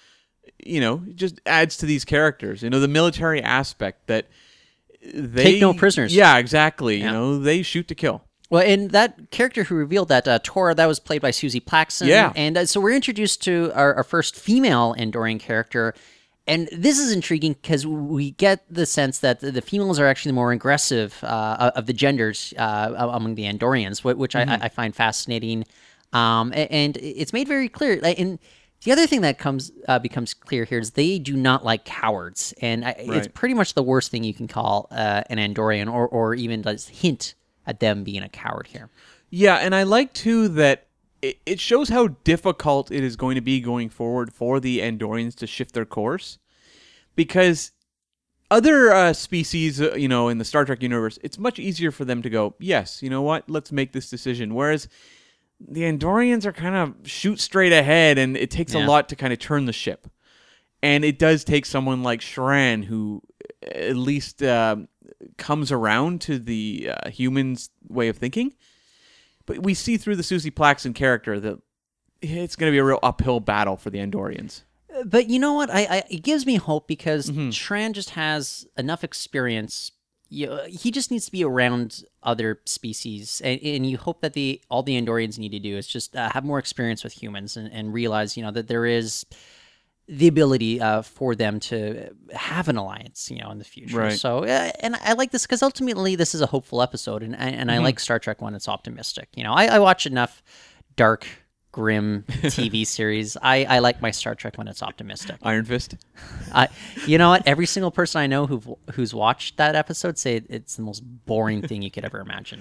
S4: just adds to these characters. The military aspect that they
S5: take no prisoners.
S4: Yeah, exactly. They shoot to kill.
S5: Well, and that character who revealed that, Tora, that was played by Susie Plaxton.
S4: Yeah.
S5: And so we're introduced to our first female Andorian character. And this is intriguing because we get the sense that the females are actually the more aggressive of the genders among the Andorians, which I find fascinating. And it's made very clear. And the other thing that becomes clear here is they do not like cowards, and it's pretty much the worst thing you can call an Andorian, or even just hint at them being a coward here.
S4: Yeah, and I like too that it shows how difficult it is going to be going forward for the Andorians to shift their course, because other species, in the Star Trek universe, it's much easier for them to go, yes, you know what, let's make this decision, whereas the Andorians are kind of shoot straight ahead, and it takes a lot to kind of turn the ship. And it does take someone like Shran, who at least comes around to the humans' way of thinking. But we see through the Susie Plaxton character that it's going to be a real uphill battle for the Andorians.
S5: But you know what? It gives me hope because Shran just has enough experience. He just needs to be around other species, and you hope that all the Andorians need to do is just have more experience with humans and realize, that there is the ability for them to have an alliance, in the future.
S4: Right.
S5: So, and I like this because ultimately this is a hopeful episode, and I like Star Trek when it's optimistic. I watch enough dark, grim TV series. I like my Star Trek when it's optimistic.
S4: Iron Fist?
S5: You know what? Every single person I know who's watched that episode say it's the most boring thing you could ever imagine.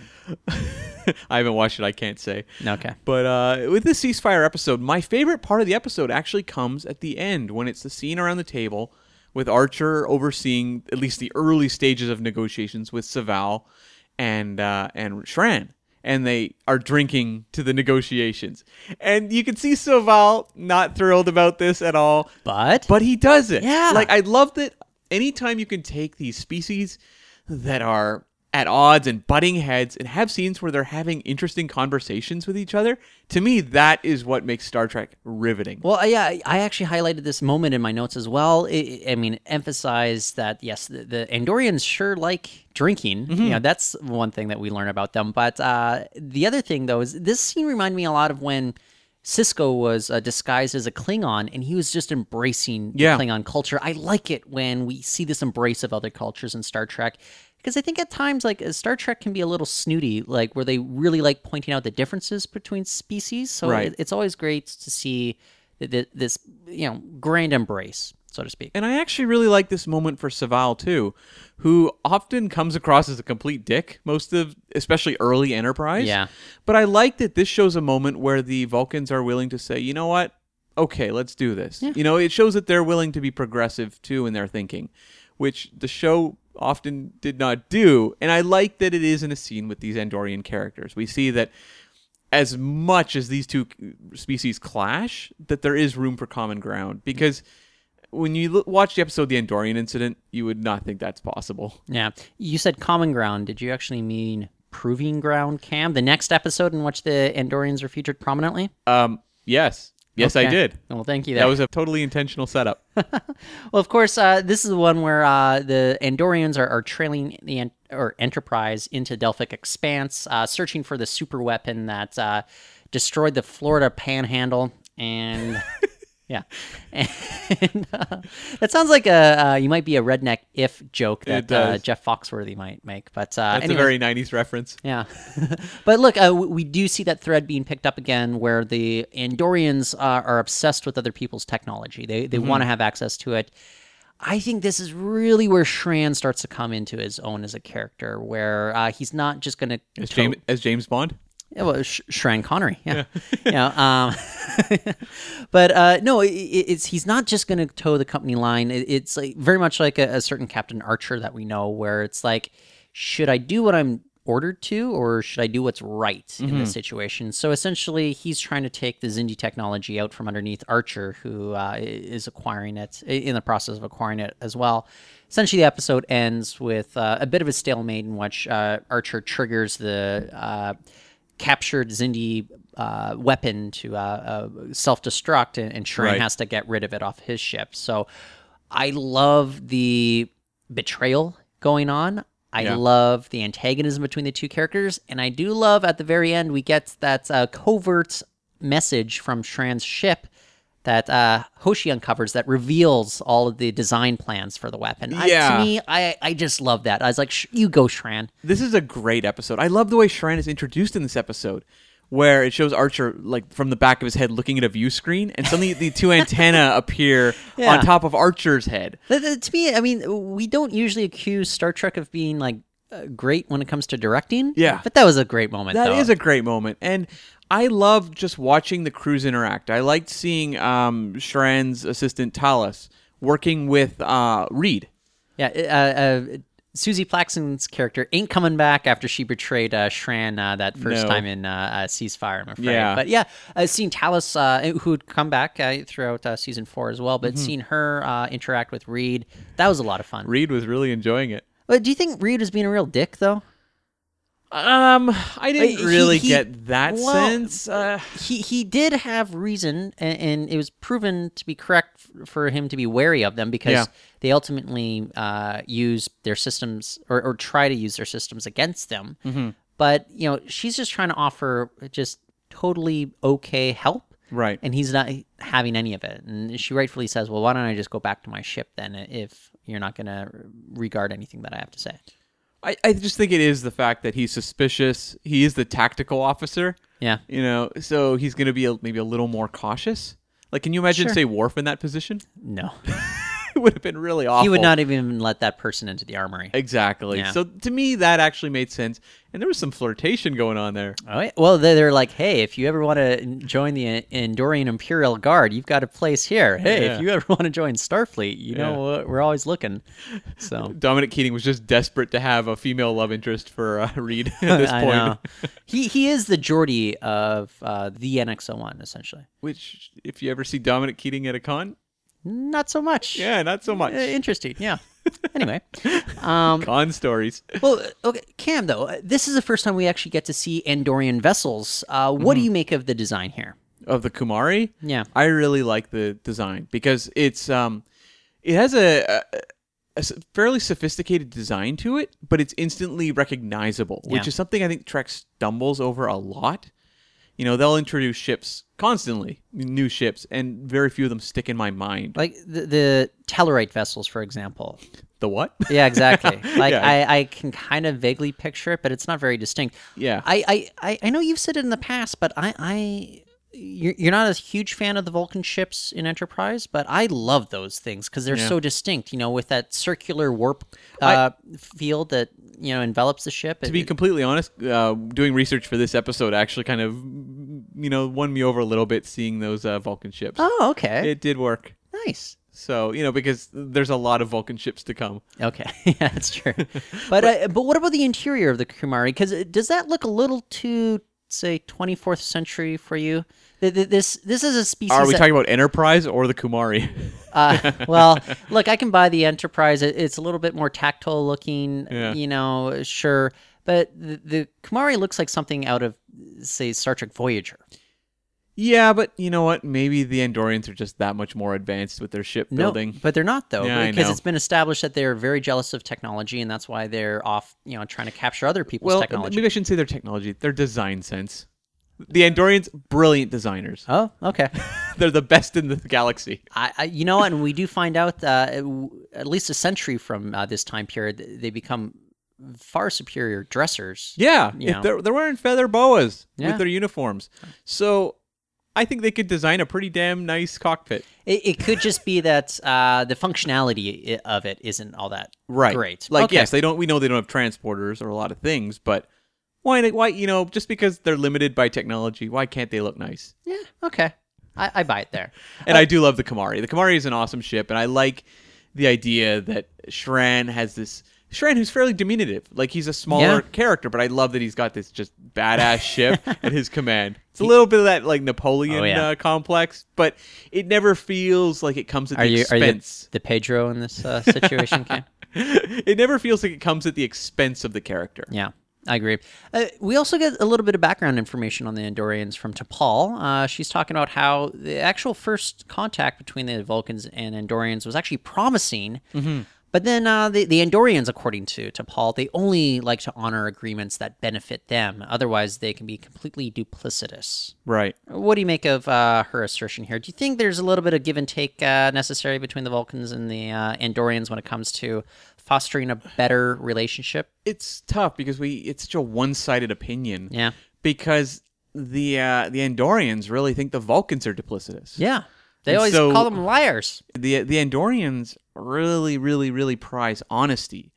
S4: I haven't watched it, I can't say.
S5: Okay.
S4: But with this ceasefire episode, my favorite part of the episode actually comes at the end, when it's the scene around the table with Archer overseeing at least the early stages of negotiations with Soval and Shran. And they are drinking to the negotiations. And you can see Soval not thrilled about this at all. But he does it.
S5: Yeah.
S4: I love that anytime you can take these species that are at odds and butting heads and have scenes where they're having interesting conversations with each other, to me, that is what makes Star Trek riveting.
S5: Well, yeah, I actually highlighted this moment in my notes as well. Emphasize that, yes, the Andorians sure like drinking. That's one thing that we learn about them. But the other thing, though, is this scene reminded me a lot of when Sisko was disguised as a Klingon, and he was just embracing the Klingon culture. I like it when we see this embrace of other cultures in Star Trek, because I think at times, Star Trek can be a little snooty, where they really like pointing out the differences between species. So it's always great to see this, grand embrace, so to speak.
S4: And I actually really like this moment for Soval, too, who often comes across as a complete dick, especially early Enterprise.
S5: Yeah.
S4: But I like that this shows a moment where the Vulcans are willing to say, you know what? Okay, let's do this. Yeah. It shows that they're willing to be progressive, too, in their thinking, which the show often did not do. And I like that it is in a scene with these Andorian characters. We see that as much as these two species clash, that there is room for common ground. Because when you watch the episode The Andorian Incident, you would not think that's possible.
S5: Yeah. You said common ground. Did you actually mean proving ground, Cam? The next episode in which the Andorians are featured prominently?
S4: Yes. Yes,
S5: okay.
S4: I did.
S5: Well, thank you.
S4: That was a totally intentional setup.
S5: Well, of course, this is the one where the Andorians are trailing the Enterprise into Delphic Expanse, searching for the super weapon that destroyed the Florida Panhandle, and yeah, and that sounds like you might be a redneck if joke
S4: It
S5: that
S4: does.
S5: Jeff Foxworthy might make. But
S4: That's
S5: anyway,
S4: a very 90s reference.
S5: yeah. But look, we do see that thread being picked up again where the Andorians are obsessed with other people's technology. They want to have access to it. I think this is really where Shran starts to come into his own as a character, where he's not just going to...
S4: As James Bond?
S5: Yeah, well, Shran Connery, yeah. But no, he's not just going to toe the company line. It's like, very much like a certain Captain Archer that we know, where it's like, should I do what I'm ordered to, or should I do what's right in this situation? So essentially, he's trying to take the Xindi technology out from underneath Archer, who is acquiring it, in the process of acquiring it as well. Essentially, the episode ends with a bit of a stalemate in which Archer triggers the captured Xindi weapon to self-destruct, and Shran
S4: Right.
S5: has to get rid of it off his ship. So I love the betrayal going on. I love the antagonism between the two characters, and I do love at the very end we get that covert message from Shran's ship that Hoshi uncovers that reveals all of the design plans for the weapon.
S4: Yeah.
S5: To me, I just love that. I was like, you go, Shran.
S4: This is a great episode. I love the way Shran is introduced in this episode, where it shows Archer like from the back of his head looking at a view screen, and suddenly the two antennae appear
S5: Yeah.
S4: on top of Archer's head.
S5: To me, I mean, we don't usually accuse Star Trek of being like great when it comes to directing.
S4: Yeah.
S5: But that was a great moment.
S4: That
S5: though.
S4: is a great moment, and I love just watching the crews interact. I liked seeing Shran's assistant Talos working with Reed.
S5: Yeah. Susie Plaxton's character ain't coming back after she betrayed Shran that first
S4: No.
S5: time in Ceasefire, I'm afraid.
S4: Yeah.
S5: But yeah, seeing Talos, who'd come back throughout season 4 as well, but seeing her interact with Reed, that was a lot of fun.
S4: Reed was really enjoying it.
S5: But do you think Reed was being a real dick, though?
S4: I didn't
S5: He-
S4: really
S5: he-
S4: get that
S5: well,
S4: sense.
S5: He did have reason, and it was proven to be correct for him to be wary of them because
S4: Yeah.
S5: they ultimately use their systems or try to use their systems against them.
S4: Mm-hmm.
S5: But she's just trying to offer just totally okay help,
S4: Right.
S5: and he's not having any of it. And she rightfully says, "Well, why don't I just go back to my ship then if you're not going to regard anything that I have to say?"
S4: I just think it is the fact that he's suspicious. He is the tactical officer,
S5: Yeah.
S4: so he's going to be maybe a little more cautious. Like, can you imagine,
S5: Sure.
S4: say, Worf in that position?
S5: No.
S4: It would have been really awful.
S5: He would not even let that person into the armory.
S4: Exactly.
S5: Yeah.
S4: So to me, that actually made sense. And there was some flirtation going on there.
S5: Oh, yeah. Well, they're like, hey, if you ever want to join the Andorian Imperial Guard, you've got a place here. Hey,
S4: Yeah.
S5: if you ever want to join Starfleet, you
S4: Yeah.
S5: know, we're always looking. So
S4: Dominic Keating was just desperate to have a female love interest for Reed at this
S5: I
S4: point.
S5: know. He is the Geordie of the NX-01, essentially.
S4: Which, if you ever see Dominic Keating at a con,
S5: Not so much.
S4: yeah, not so much.
S5: Interesting. Yeah. Anyway.
S4: Con stories.
S5: Well, okay, Cam, though, this is the first time we actually get to see Andorian vessels. What do you make of the design here?
S4: Of the Kumari,
S5: Yeah.
S4: I really like the design because it's it has a fairly sophisticated design to it, but it's instantly recognizable, which
S5: Yeah.
S4: is something I think Trek stumbles over a lot. They'll introduce ships constantly, new ships, and very few of them stick in my mind.
S5: Like the Tellarite vessels, for example.
S4: The what?
S5: Yeah, exactly. Like
S4: Yeah.
S5: I can kind of vaguely picture it, but it's not very distinct.
S4: Yeah.
S5: I know you've said it in the past, but you're not a huge fan of the Vulcan ships in Enterprise, but I love those things because they're
S4: Yeah.
S5: so distinct. With that circular warp field that envelops the ship.
S4: To be completely honest, doing research for this episode actually kind of, won me over a little bit seeing those Vulcan ships.
S5: Oh, okay,
S4: It did work.
S5: nice.
S4: So, because there's a lot of Vulcan ships to come.
S5: Okay, yeah, that's true. But what about the interior of the Kumari? Because does that look a little too, say, 24th century for you? This is a species.
S4: Are we
S5: that-
S4: talking about Enterprise or the Kumari?
S5: Well, look, I can buy the Enterprise. It's a little bit more tactile looking,
S4: Yeah.
S5: sure. But the Kumari looks like something out of, say, Star Trek Voyager.
S4: Yeah, but you know what? Maybe the Andorians are just that much more advanced with their ship building.
S5: No, but they're not, though,
S4: Yeah, I
S5: because
S4: know.
S5: it's been established that they're very jealous of technology, and that's why they're off, trying to capture other people's technology.
S4: Maybe I shouldn't say their technology, their design sense. The Andorians, brilliant designers.
S5: Oh, okay.
S4: They're the best in the galaxy.
S5: You know, and we do find out at least a century from this time period, they become far superior dressers.
S4: Yeah,
S5: You know.
S4: they're wearing feather boas
S5: Yeah.
S4: with their uniforms. So I think they could design a pretty damn nice cockpit.
S5: It could just be that the functionality of it isn't all that
S4: Right.
S5: great.
S4: Like,
S5: Okay.
S4: yes, they don't. We know they don't have transporters or a lot of things, but why, just because they're limited by technology, why can't they look nice?
S5: Yeah, okay. I buy it there.
S4: And I do love the Kamari. The Kamari is an awesome ship, and I like the idea that Shran has this... Shran, who's fairly diminutive. Like, he's a smaller
S5: Yeah.
S4: character, but I love that he's got this just badass ship at his command. It's a little bit of that, like, Napoleon
S5: Oh, yeah.
S4: complex, but it never feels like it comes at
S5: Are
S4: the
S5: you
S4: expense.
S5: the Pedro in this situation, Cam?
S4: It never feels like it comes at the expense of the character.
S5: Yeah, I agree. We also get a little bit of background information on the Andorians from T'Pol. She's talking about how the actual first contact between the Vulcans and Andorians was actually promising. But then the Andorians, according to T'Pol, they only like to honor agreements that benefit them. Otherwise, they can be completely duplicitous.
S4: Right.
S5: What do you make of her assertion here? Do you think there's a little bit of give and take necessary between the Vulcans and the Andorians when it comes to fostering a better relationship?
S4: It's tough because it's such a one-sided opinion.
S5: Yeah.
S4: Because the Andorians really think the Vulcans are duplicitous.
S5: Yeah. They
S4: And
S5: always
S4: so-
S5: call them liars.
S4: The Andorians really, really, really prize honesty.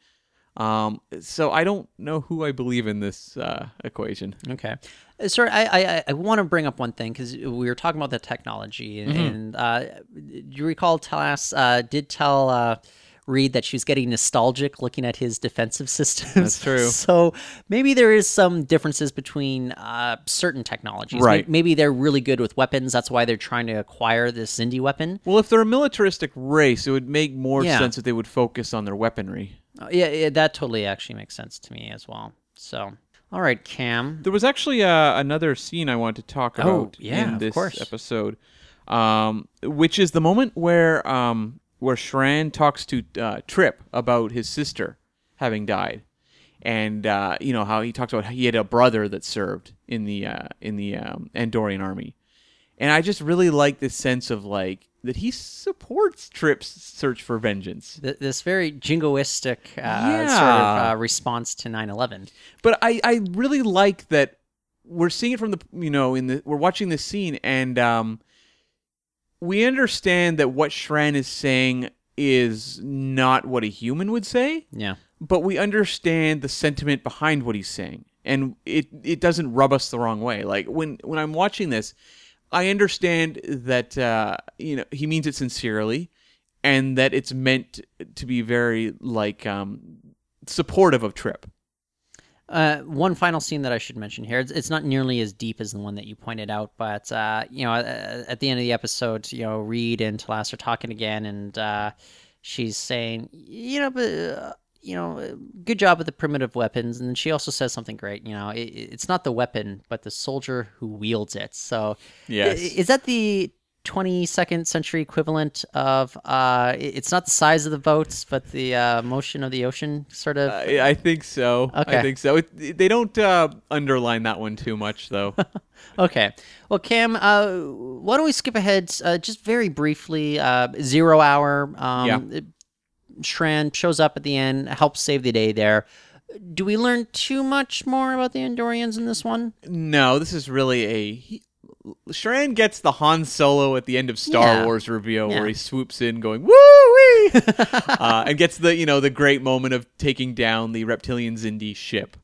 S4: So I don't know who I believe in this equation.
S5: Okay. Sorry, I want to bring up one thing because we were talking about the technology. And do you recall Talas did tell Reed that she was getting nostalgic looking at his defensive systems?
S4: That's true.
S5: So maybe there is some differences between certain technologies.
S4: Right.
S5: Maybe they're really good with weapons. That's why they're trying to acquire this Xindi weapon.
S4: Well, if they're a militaristic race, it would make more
S5: Yeah.
S4: sense if they would focus on their weaponry.
S5: Yeah, that totally actually makes sense to me as well. So, all right, Cam.
S4: There was actually another scene I wanted to talk about
S5: yeah,
S4: in
S5: of
S4: this
S5: course.
S4: episode, which is the moment where Shran talks to Trip about his sister having died, and how he talks about how he had a brother that served in the Andorian army, and I just really like this sense of like that he supports Trip's search for vengeance.
S5: This very jingoistic
S4: Yeah.
S5: sort of response to 9/11.
S4: But I really like that we're seeing it from we're watching this scene and we understand that what Shran is saying is not what a human would say,
S5: Yeah.
S4: but we understand the sentiment behind what he's saying, and it doesn't rub us the wrong way. Like when I'm watching this, I understand that he means it sincerely, and that it's meant to be very supportive of Trip.
S5: One final scene that I should mention here. It's not nearly as deep as the one that you pointed out, but at the end of the episode, Reed and Talas are talking again, and she's saying, good job with the primitive weapons, and then she also says something great. It's not the weapon, but the soldier who wields it. So,
S4: Yes.
S5: is that the 22nd century equivalent of it's not the size of the boats, but the motion of the ocean, sort of?
S4: I think so.
S5: Okay.
S4: I think so. They don't underline that one too much, though.
S5: Okay. Well, Cam, why don't we skip ahead just very briefly? 0 hour. Shran shows up at the end, helps save the day there. Do we learn too much more about the Andorians in this one?
S4: No, this is really Shran gets the Han Solo at the end of Star
S5: Yeah.
S4: Wars reveal
S5: Yeah.
S4: where he swoops in going, woo-wee! And gets the great moment of taking down the reptilian Xindi ship.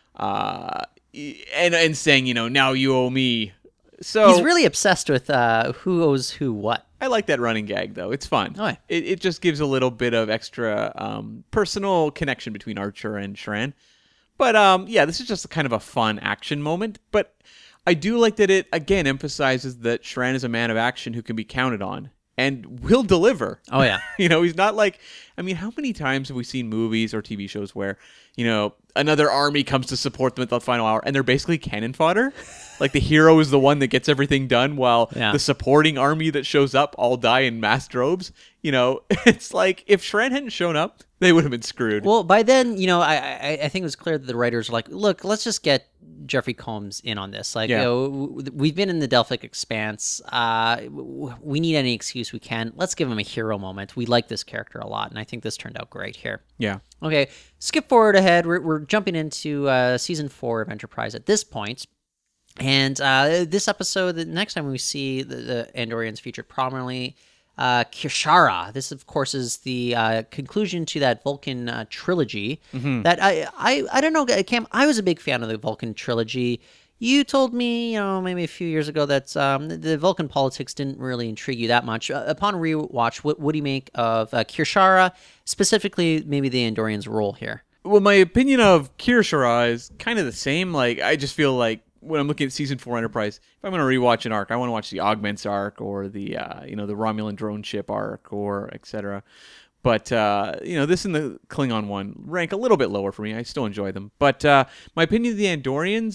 S4: And saying, now you owe me. So
S5: He's really obsessed with who owes who what.
S4: I like that running gag, though. It's fun.
S5: Oh, yeah.
S4: It just gives a little bit of extra personal connection between Archer and Shran. But, this is just kind of a fun action moment. But I do like that it, again, emphasizes that Shran is a man of action who can be counted on and will deliver.
S5: Oh, yeah.
S4: He's not like... how many times have we seen movies or TV shows where, another army comes to support them at the final hour and they're basically cannon fodder? Like the hero is the one that gets everything done while
S5: Yeah.
S4: the supporting army that shows up all die in mass droves. It's like if Shran hadn't shown up, they would have been screwed.
S5: Well, by then, I think it was clear that the writers were like, look, let's just get Jeffrey Combs in on this. Like,
S4: Yeah.
S5: we've been in the Delphic Expanse. We need any excuse we can. Let's give him a hero moment. We like this character a lot, and I think this turned out great here.
S4: Yeah.
S5: Okay, skip forward ahead. We're jumping into season 4 of Enterprise at this point. And this episode, the next time we see the Andorians featured prominently, Kirshara. This, of course, is the conclusion to that Vulcan trilogy. That I don't know, Cam. I was a big fan of the Vulcan trilogy. You told me, maybe a few years ago that the Vulcan politics didn't really intrigue you that much. Upon rewatch, what do you make of Kirshara, specifically maybe the Andorians' role here?
S4: Well, my opinion of Kirshara is kind of the same. Like, I just feel like when I'm looking at season 4 Enterprise, if I'm going to rewatch an arc, I want to watch the Augments arc or the the Romulan drone ship arc or etc. But this and the Klingon one rank a little bit lower for me. I still enjoy them. But my opinion of the Andorians,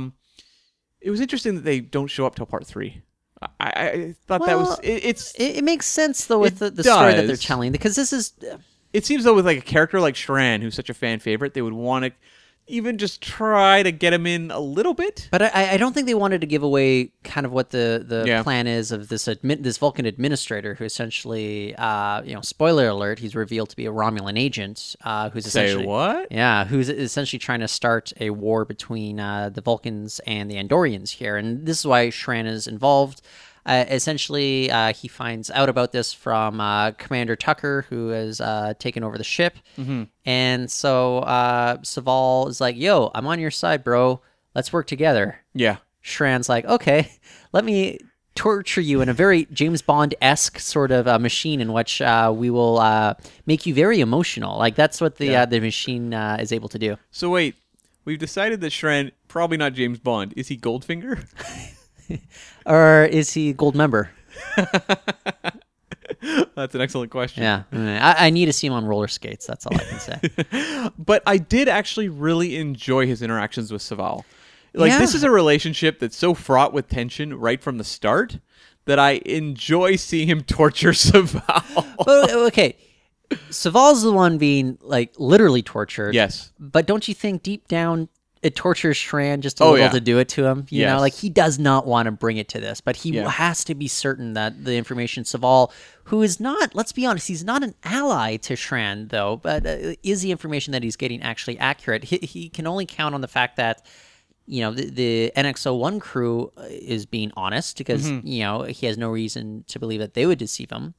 S4: it was interesting that they don't show up till part 3. I thought that was
S5: it makes sense though with
S4: It
S5: the story that they're
S4: does.
S5: telling, because this is
S4: It seems though with like a character like Shran, who's such a fan favorite, they would want to even just try to get him in a little bit.
S5: But I don't think they wanted to give away kind of what the
S4: Yeah.
S5: plan is of this this Vulcan administrator who essentially, spoiler alert, he's revealed to be a Romulan agent who's
S4: Say
S5: essentially
S4: what?
S5: Yeah, who's essentially trying to start a war between the Vulcans and the Andorians here, and this is why Shran is involved. Essentially, he finds out about this from Commander Tucker, who has taken over the ship. And so Saval is like, yo, I'm on your side, bro. Let's work together.
S4: Yeah.
S5: Shran's like, okay, let me torture you in a very James Bond-esque sort of machine in which we will make you very emotional. Like, that's what the machine is able to do.
S4: So wait, we've decided that Shran, probably not James Bond. Is he Goldfinger?
S5: Or is he gold member?
S4: That's an excellent question.
S5: Yeah. I need to see him on roller skates. That's all I can say.
S4: But I did actually really enjoy his interactions with Saval. Like,
S5: Yeah.
S4: this is a relationship that's so fraught with tension right from the start that I enjoy seeing him torture Saval.
S5: But, okay. Saval's the one being, like, literally tortured.
S4: Yes.
S5: But don't you think deep down it tortures Shran just a
S4: Oh,
S5: little
S4: yeah.
S5: to do it to him? You know,
S4: Yes.
S5: like, he does not want to bring it to this, but he
S4: Yeah.
S5: has to be certain that the information Saval, who is not, let's be honest, he's not an ally to Shran, though, but is the information that he's getting actually accurate? He can only count on the fact that, the NX-01 crew is being honest because, he has no reason to believe that they would deceive him.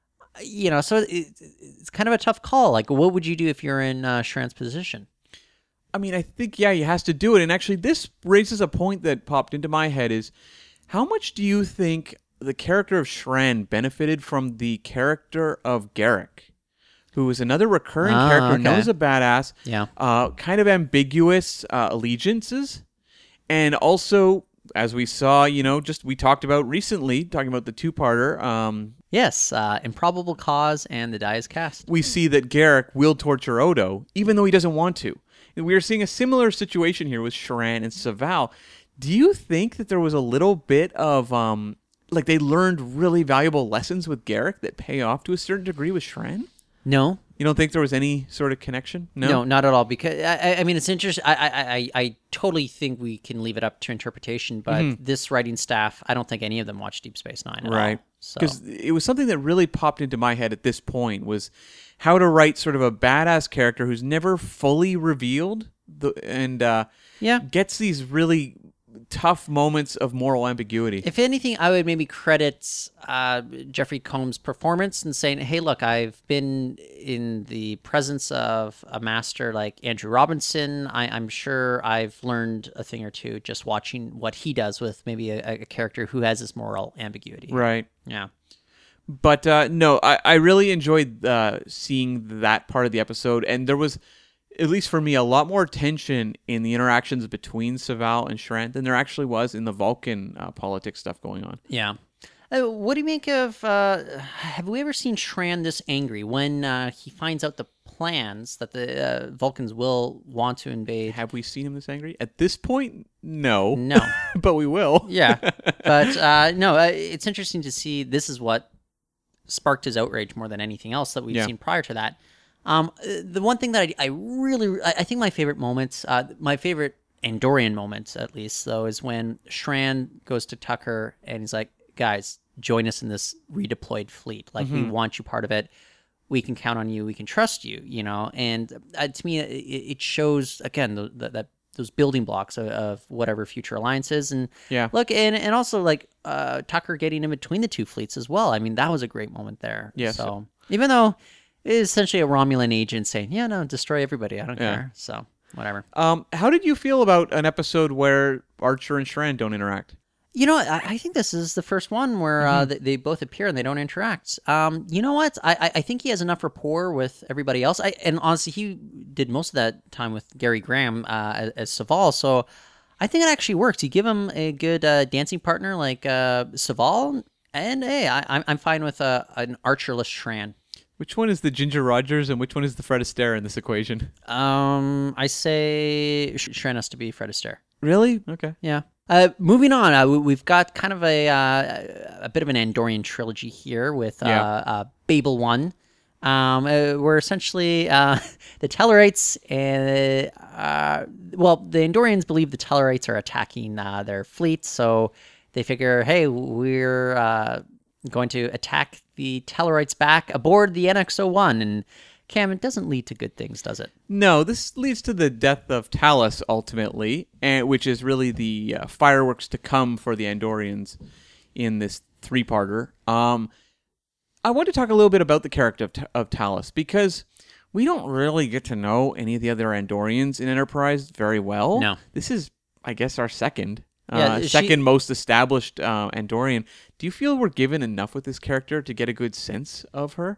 S5: So it's kind of a tough call. Like, what would you do if you're in Shran's position?
S4: I mean, I think, yeah, he has to do it. And actually, this raises a point that popped into my head is, how much do you think the character of Shran benefited from the character of Garrick, who is another recurring character,
S5: okay.
S4: known as a badass,
S5: Yeah.
S4: kind of ambiguous allegiances, and also, as we saw, we talked about recently, talking about the two-parter,
S5: Yes, Improbable Cause and The Die is Cast.
S4: we see that Garrick will torture Odo, even though he doesn't want to. And we are seeing a similar situation here with Shran and Saval. Do you think that there was a little bit of, they learned really valuable lessons with Garrick that pay off to a certain degree with Shran?
S5: No.
S4: You don't think there was any sort of connection?
S5: No, not at all. Because I mean, it's interesting. I totally think we can leave it up to interpretation. But this writing staff, I don't think any of them watched Deep Space Nine at
S4: Right.
S5: all. So
S4: Because it was something that really popped into my head at this point was how to write sort of a badass character who's never fully revealed and gets these really tough moments of moral ambiguity.
S5: if anything, I would maybe credit Jeffrey Combs' performance and saying, "Hey, look, I've been in the presence of a master like Andrew Robinson. I'm sure I've learned a thing or two just watching what he does with maybe a character who has this moral ambiguity."
S4: Right.
S5: Yeah.
S4: But no, I really enjoyed seeing that part of the episode, and there was, at least for me, a lot more tension in the interactions between Saval and Shran than there actually was in the Vulcan politics stuff going on.
S5: Yeah. What do you make of? Have we ever seen Shran this angry when he finds out the plans that the Vulcans will want to invade?
S4: Have we seen him this angry? At this point, no.
S5: No.
S4: But we will.
S5: Yeah, but no, it's interesting to see. This is what sparked his outrage more than anything else that we've seen prior to that. The one thing that I think my favorite moments, my favorite Andorian moment, at least, though, is when Shran goes to Tucker and he's like, guys, join us in this redeployed fleet. Like, we want you part of it. We can count on you. We can trust you, you know? And to me, it shows, again, that those building blocks of whatever future alliances. And
S4: Yeah.
S5: look, and also, like, Tucker getting in between the two fleets as well. I mean, that was a great moment there.
S4: Yes.
S5: So, even though it is essentially a Romulan agent saying, yeah, no, destroy everybody. I don't
S4: Yeah.
S5: care. So, whatever.
S4: How did you feel about an episode where Archer and Shran don't interact?
S5: You know, I think this is the first one where they both appear and they don't interact. You know what? I think he has enough rapport with everybody else. And honestly, he did most of that time with Gary Graham as Saval, so I think it actually works. You give him a good dancing partner like Saval, and hey, I'm fine with an Archerless Shran.
S4: Which one is the Ginger Rogers and which one is the Fred Astaire in this equation?
S5: I say Shran has to be Fred Astaire.
S4: Really? Okay.
S5: Yeah. Moving on, we've got kind of a bit of an Andorian trilogy here with Babel 1, where essentially the Tellarites and the Andorians believe the Tellarites are attacking their fleet, so they figure, hey, we're going to attack the Tellarites back aboard the NX-01, and Cam, it doesn't lead to good things, does it?
S4: No, this leads to the death of Talos ultimately, which is really the fireworks to come for the Andorians in this three-parter. I want to talk a little bit about the character of Talos, because we don't really get to know any of the other Andorians in Enterprise very well.
S5: No.
S4: This is, I guess, our second
S5: Yeah,
S4: second most established Andorian. Do you feel we're given enough with this character to get a good sense of her?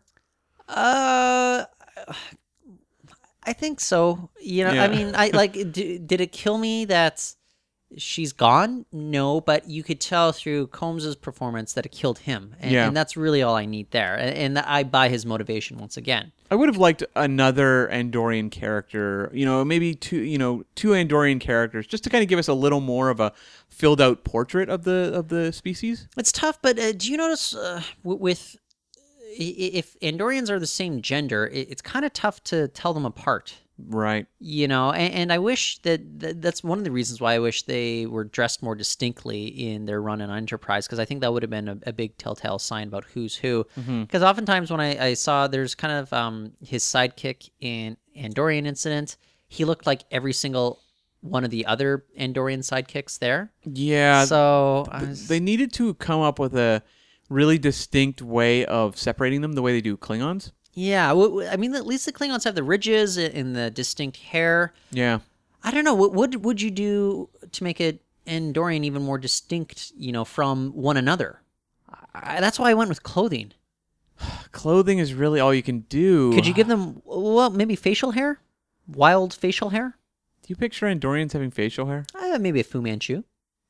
S5: I think so. You know,
S4: Yeah.
S5: I mean, I like. Did it kill me that she's gone? No, but you could tell through Combs's performance that it killed him, and,
S4: Yeah.
S5: and that's really all I need there. And I buy his motivation once again.
S4: I would have liked another Andorian character, maybe two Andorian characters, just to kind of give us a little more of a filled out portrait of the species.
S5: It's tough, but do you notice with if Andorians are the same gender, it's kind of tough to tell them apart.
S4: Right.
S5: You know, and I wish that's one of the reasons why I wish they were dressed more distinctly in their run in Enterprise, because I think that would have been a big telltale sign about who's who. Because oftentimes when I saw there's kind of his sidekick in Andorian Incident, he looked like every single one of the other Andorian sidekicks there.
S4: Yeah.
S5: So
S4: They needed to come up with a really distinct way of separating them, the way they do Klingons.
S5: yeah, I mean, at least the Klingons have the ridges and the distinct hair.
S4: Yeah.
S5: I don't know. What would you do to make it Andorian even more distinct, from one another? That's why I went with clothing.
S4: Clothing is really all you can do.
S5: Could you give them, maybe facial hair? Wild facial hair?
S4: Do you picture Andorians having facial hair?
S5: Maybe a Fu Manchu.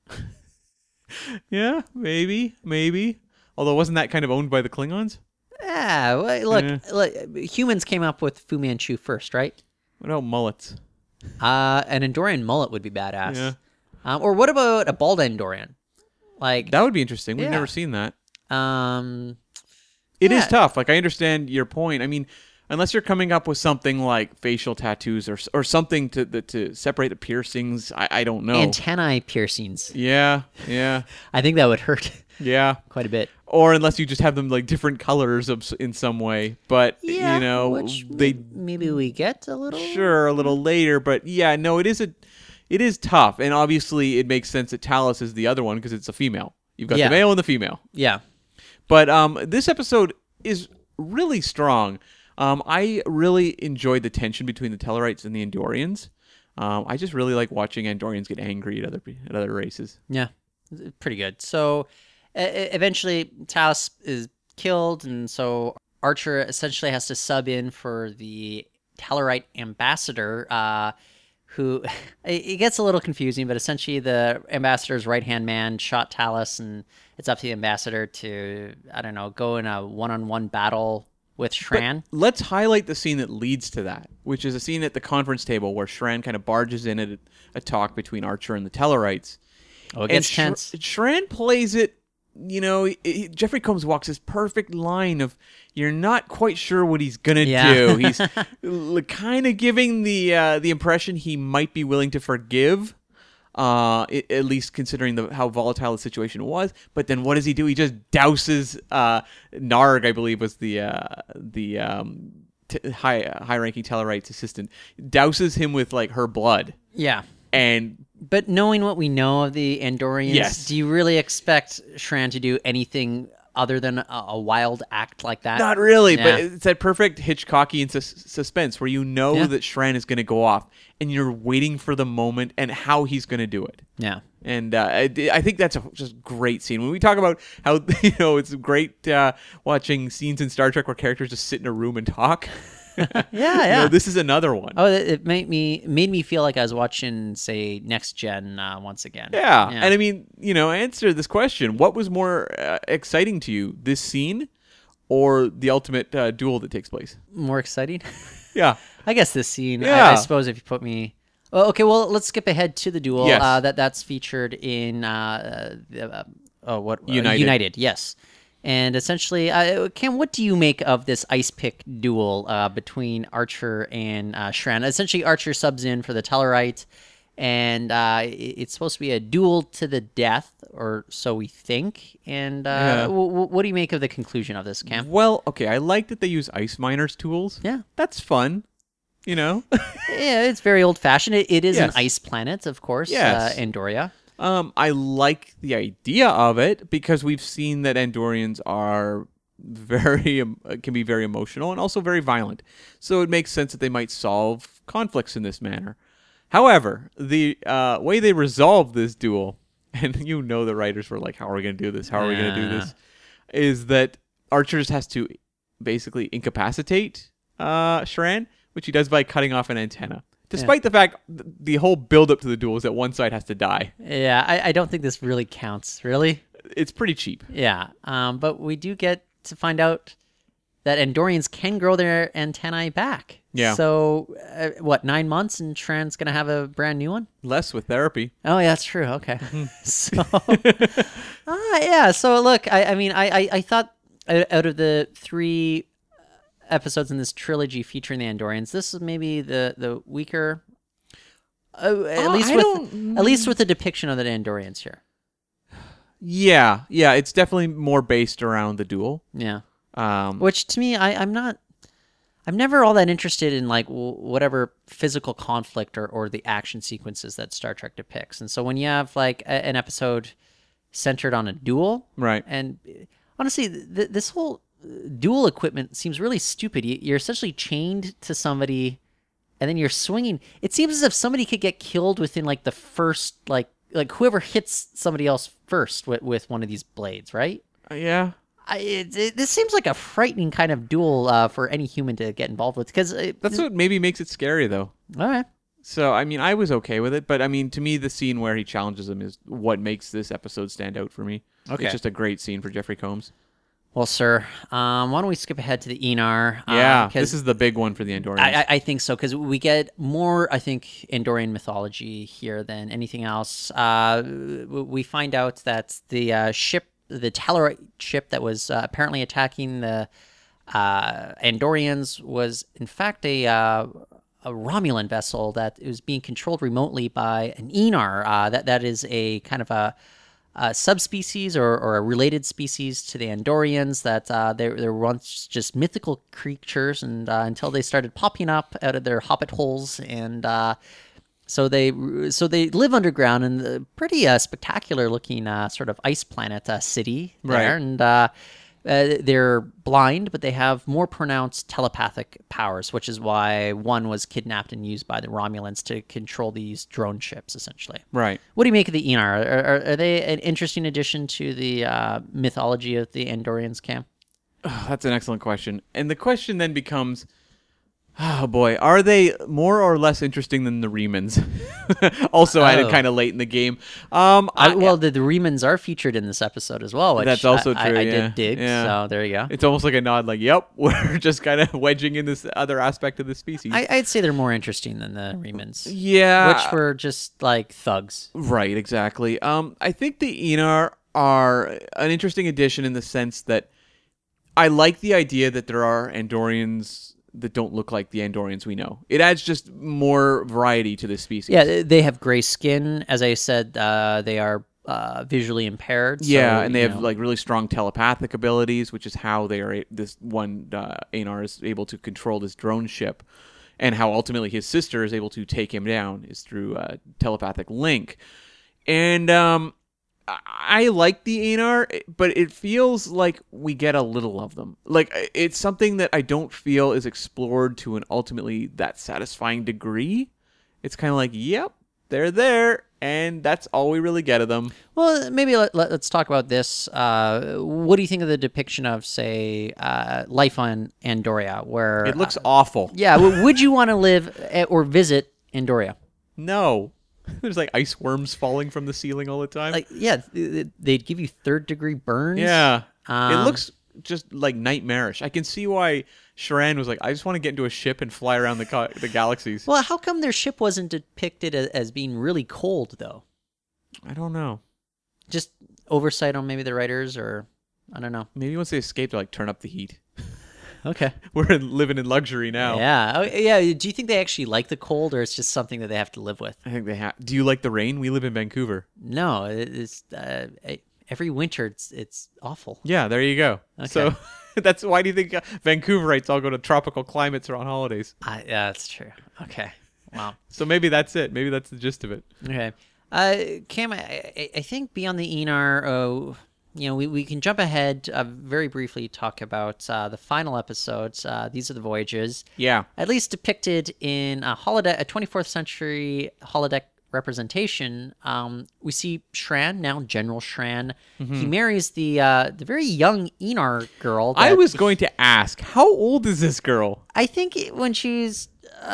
S4: Yeah, maybe. Although wasn't that kind of owned by the Klingons?
S5: Yeah, look, humans came up with Fu Manchu first, right?
S4: What about mullets?
S5: An Andorian mullet would be badass.
S4: Yeah.
S5: Or what about a bald Andorian? Like,
S4: That would be interesting. We've
S5: Yeah.
S4: never seen that.
S5: it
S4: It is tough. Like, I understand your point. I mean, unless you're coming up with something like facial tattoos or something to separate the piercings, I don't know.
S5: Antennae piercings.
S4: Yeah.
S5: I think that would hurt
S4: Yeah.
S5: quite a bit.
S4: Or unless you just have them like different colors in some way. But,
S5: Which
S4: they
S5: maybe we get a little.
S4: sure a little later. But yeah, no, it is tough. And obviously it makes sense that Talos is the other one because it's a female. You've got
S5: Yeah.
S4: the male and the female.
S5: Yeah.
S4: But this episode is really strong. I really enjoyed the tension between the Tellarites and the Andorians. I just really like watching Andorians get angry at other races.
S5: Yeah, pretty good. So eventually Talos is killed, and so Archer essentially has to sub in for the Tellarite ambassador, who it gets a little confusing, but essentially the ambassador's right-hand man shot Talos, and it's up to the ambassador to, I don't know, go in a one-on-one battle with Shran.
S4: But let's highlight the scene that leads to that, which is a scene at the conference table where Shran kind of barges in at a talk between Archer and the Tellarites.
S5: Oh, it gets tense.
S4: Shran plays it, Jeffrey Combs walks this perfect line of you're not quite sure what he's going to do. He's kind of giving the impression he might be willing to forgive at least considering how volatile the situation was. But then what does he do? He just douses Narg, I believe, was the high-ranking Tellarite's assistant, douses him with like her blood.
S5: Yeah.
S4: And
S5: But knowing what we know of the Andorians,
S4: Yes.
S5: do you really expect Shran to do anything other than a wild act like that?
S4: not really,
S5: Yeah.
S4: but it's that perfect Hitchcockian suspense where you know
S5: Yeah.
S4: that Shran is going to go off, and you're waiting for the moment and how he's going to do it.
S5: Yeah.
S4: And I think that's a just great scene. When we talk about how it's great watching scenes in Star Trek where characters just sit in a room and talk.
S5: Yeah.
S4: This is another one.
S5: Oh, it made me feel like I was watching, say, Next Gen once again.
S4: Yeah. And I mean, answer this question. What was more exciting to you, this scene or the ultimate duel that takes place?
S5: More exciting.
S4: Yeah.
S5: I guess this scene.
S4: Yeah.
S5: I suppose if you put me. Oh, okay, well, let's skip ahead to the duel.
S4: Yes.
S5: That's featured in
S4: United.
S5: United, yes. And essentially, Cam, what do you make of this ice pick duel between Archer and Shran? Essentially, Archer subs in for the Tellarite, and it's supposed to be a duel to the death, or so we think. And
S4: Yeah.
S5: what do you make of the conclusion of this, Cam?
S4: Well, okay, I like that they use Ice Miners tools.
S5: Yeah.
S4: That's fun.
S5: Yeah, it's very old-fashioned. It is an
S4: Yes.
S5: ice planet, of course,
S4: Yes.
S5: Andoria.
S4: I like the idea of it because we've seen that Andorians are can be very emotional and also very violent. So it makes sense that they might solve conflicts in this manner. However, the way they resolve this duel, and the writers were like, how are we going to do this? How are we going to do this? Is that Archer just has to basically incapacitate Shran, which he does by cutting off an antenna. Despite the fact the whole build-up to the duel is that one side has to die.
S5: Yeah, I don't think this really counts, really.
S4: It's pretty cheap.
S5: Yeah, but we do get to find out that Andorians can grow their antennae back.
S4: Yeah.
S5: So, 9 months and Shran's going to have a brand new one?
S4: Less with therapy.
S5: Oh, yeah, that's true. Okay. So, yeah. So, look, I thought out of the 3 episodes in this trilogy featuring the Andorians, this is maybe the weaker, at least with the depiction of the Andorians here.
S4: Yeah, it's definitely more based around the duel.
S5: Yeah.
S4: Um,
S5: Which to me, I'm never all that interested in like whatever physical conflict or the action sequences that Star Trek depicts. And so when you have like an episode centered on a duel,
S4: Right.
S5: And honestly, this whole duel equipment seems really stupid. You're essentially chained to somebody, and then you're swinging. It seems as if somebody could get killed within like the first like whoever hits somebody else first with one of these blades, right?
S4: yeah.
S5: This seems like a frightening kind of duel for any human to get involved with. Because
S4: That's what maybe makes it scary, though.
S5: all right.
S4: So, I mean, I was okay with it, but I mean, to me, the scene where he challenges him is what makes this episode stand out for me.
S5: Okay.
S4: It's just a great scene for Jeffrey Combs.
S5: Well, sir, why don't we skip ahead to the Enar?
S4: Yeah,
S5: 'cause
S4: this is the big one for the Andorians.
S5: I think so, because we get more, I think, Andorian mythology here than anything else. We find out that the ship, the Tellarite ship that was apparently attacking the Andorians was, in fact, a Romulan vessel that was being controlled remotely by an Enar. That is a kind of a subspecies or a related species to the Andorians that they were once just mythical creatures, and until they started popping up out of their hobbit holes, and so they live underground in the pretty spectacular looking sort of ice planet city there,
S4: Right.
S5: and they're blind, but they have more pronounced telepathic powers, which is why one was kidnapped and used by the Romulans to control these drone ships, essentially.
S4: Right.
S5: What do you make of the Enar? Are they an interesting addition to the mythology of the Andorians, Cam?
S4: That's an excellent question. And the question then becomes, oh boy, are they more or less interesting than the Remans? Also added kind of late in the game.
S5: Well, the Remans are featured in this episode as well, which
S4: That's also true,
S5: I
S4: yeah.
S5: did dig,
S4: Yeah.
S5: so there you go.
S4: It's almost like a nod, like, yep, we're just kind of wedging in this other aspect of the species.
S5: I'd say they're more interesting than the Remans,
S4: yeah.
S5: which were just like thugs.
S4: Right, exactly. I think the Enar are an interesting addition in the sense that I like the idea that there are Andorians that don't look like the Andorians we know. It adds just more variety to this species.
S5: Yeah, they have gray skin. As I said, they are visually impaired.
S4: Yeah,
S5: so,
S4: and they
S5: you
S4: have
S5: know,
S4: like really strong telepathic abilities, which is how they are. This one Anar is able to control this drone ship, and how ultimately his sister is able to take him down is through telepathic link. And I like the Anar, but it feels like we get a little of them. Like it's something that I don't feel is explored to an ultimately that satisfying degree. It's kind of like, yep, they're there. And that's all we really get of them.
S5: Well, maybe let's talk about this. What do you think of the depiction of, say, life on Andoria? Where
S4: It looks awful.
S5: yeah, would you want to live or visit Andoria?
S4: No. There's like ice worms falling from the ceiling all the time.
S5: Like, yeah, they'd give you third-degree burns.
S4: Yeah. It
S5: Um,
S4: looks just like nightmarish. I can see why Sharan was like, I just want to get into a ship and fly around the galaxies.
S5: Well, how come their ship wasn't depicted as being really cold, though?
S4: I don't know.
S5: Just oversight on maybe the writers, or I don't know.
S4: Maybe once they escape, they'll like turn up the heat.
S5: Okay.
S4: We're living in luxury now.
S5: Yeah. Oh, yeah. Do you think they actually like the cold, or it's just something that they have to live with?
S4: I think they have. Do you like the rain? We live in Vancouver.
S5: No, it's every winter it's awful.
S4: Yeah, there you go.
S5: Okay.
S4: So that's why do you think Vancouverites all go to tropical climates or on holidays?
S5: Yeah, that's true. Okay. Wow.
S4: So maybe that's it. Maybe that's the gist of it.
S5: Okay. Cam, I think beyond the Enar, we can jump ahead very briefly, talk about the final episodes. These are the voyages.
S4: Yeah.
S5: At least depicted in a 24th century holodeck representation. We see Shran, now General Shran. He marries the very young Enar girl.
S4: I
S5: that
S4: was going to ask, how old is this girl?
S5: I think when she's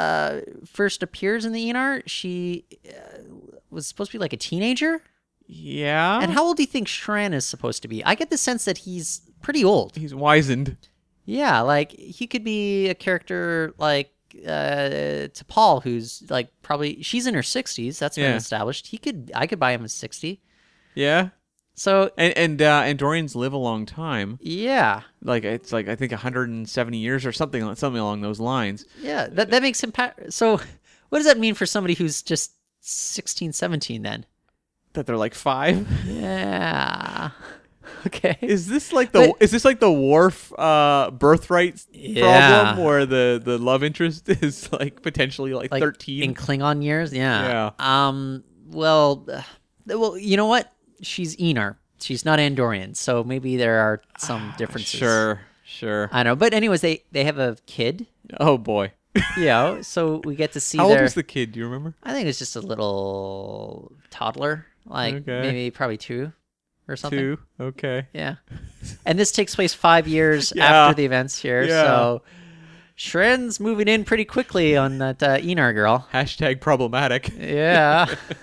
S5: first appears in the Enar, she was supposed to be like a teenager.
S4: Yeah.
S5: And how old do you think Shran is supposed to be? I get the sense that he's pretty old.
S4: He's wizened.
S5: Yeah, like he could be a character like T'Pol, who's like probably she's in her 60s. That's been
S4: Yeah.
S5: established. I could buy him a 60.
S4: Yeah.
S5: So
S4: And Andorians live a long time.
S5: yeah,
S4: Like it's like I think 170 years or something along those lines.
S5: yeah, that makes him. So what does that mean for somebody who's just 16, 17 then?
S4: That they're like 5.
S5: Yeah. Okay.
S4: Is this like the Worf birthright
S5: Yeah.
S4: problem where the love interest is like potentially like 13?
S5: in Klingon years? Yeah.
S4: Yeah.
S5: Well, you know what? She's Enar. She's not Andorian, so maybe there are some differences.
S4: Sure.
S5: I know, but anyways, they have a kid.
S4: Oh boy.
S5: So we get to see.
S4: How old was the kid? Do you remember?
S5: I think it's just a little toddler, like
S4: Okay.
S5: maybe probably 2 or something.
S4: 2. Okay.
S5: Yeah. And this takes place 5 years
S4: Yeah.
S5: after the events here,
S4: Yeah.
S5: so Shren's moving in pretty quickly on that Enar girl.
S4: Hashtag problematic.
S5: Yeah.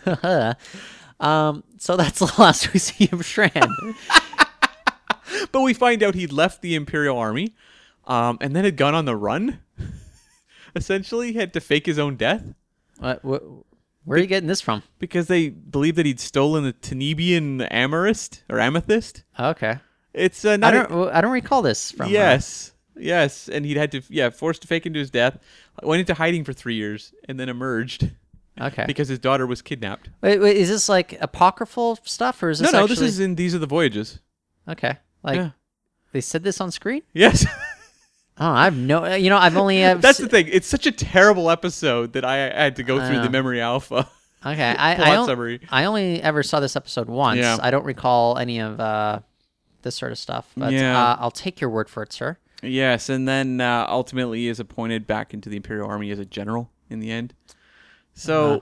S5: So that's the last we see of Shran.
S4: But we find out he'd left the Imperial Army, and then had gone on the run. Essentially, he had to fake his own death
S5: Where are you getting this from?
S4: because they believed that he'd stolen the Tenebian amethyst.
S5: Okay.
S4: It's not.
S5: I don't recall this from.
S4: Yes, and he'd had to forced to fake into his death. Went into hiding for 3 years and then emerged
S5: Okay.
S4: because his daughter was kidnapped.
S5: Wait, is this like apocryphal stuff, or is this
S4: No, this
S5: actually-
S4: is in These Are the Voyages.
S5: okay? Like
S4: Yeah.
S5: they said this on screen?
S4: Yes.
S5: Oh, I've no. I've only.
S4: That's the thing. It's such a terrible episode that I had to go through the
S5: know.
S4: memory alpha.
S5: Okay,
S4: Plot summary.
S5: I only ever saw this episode once.
S4: Yeah.
S5: I don't recall any of this sort of stuff. But
S4: Yeah.
S5: I'll take your word for it, sir.
S4: Yes, and then ultimately he is appointed back into the Imperial Army as a general in the end. So,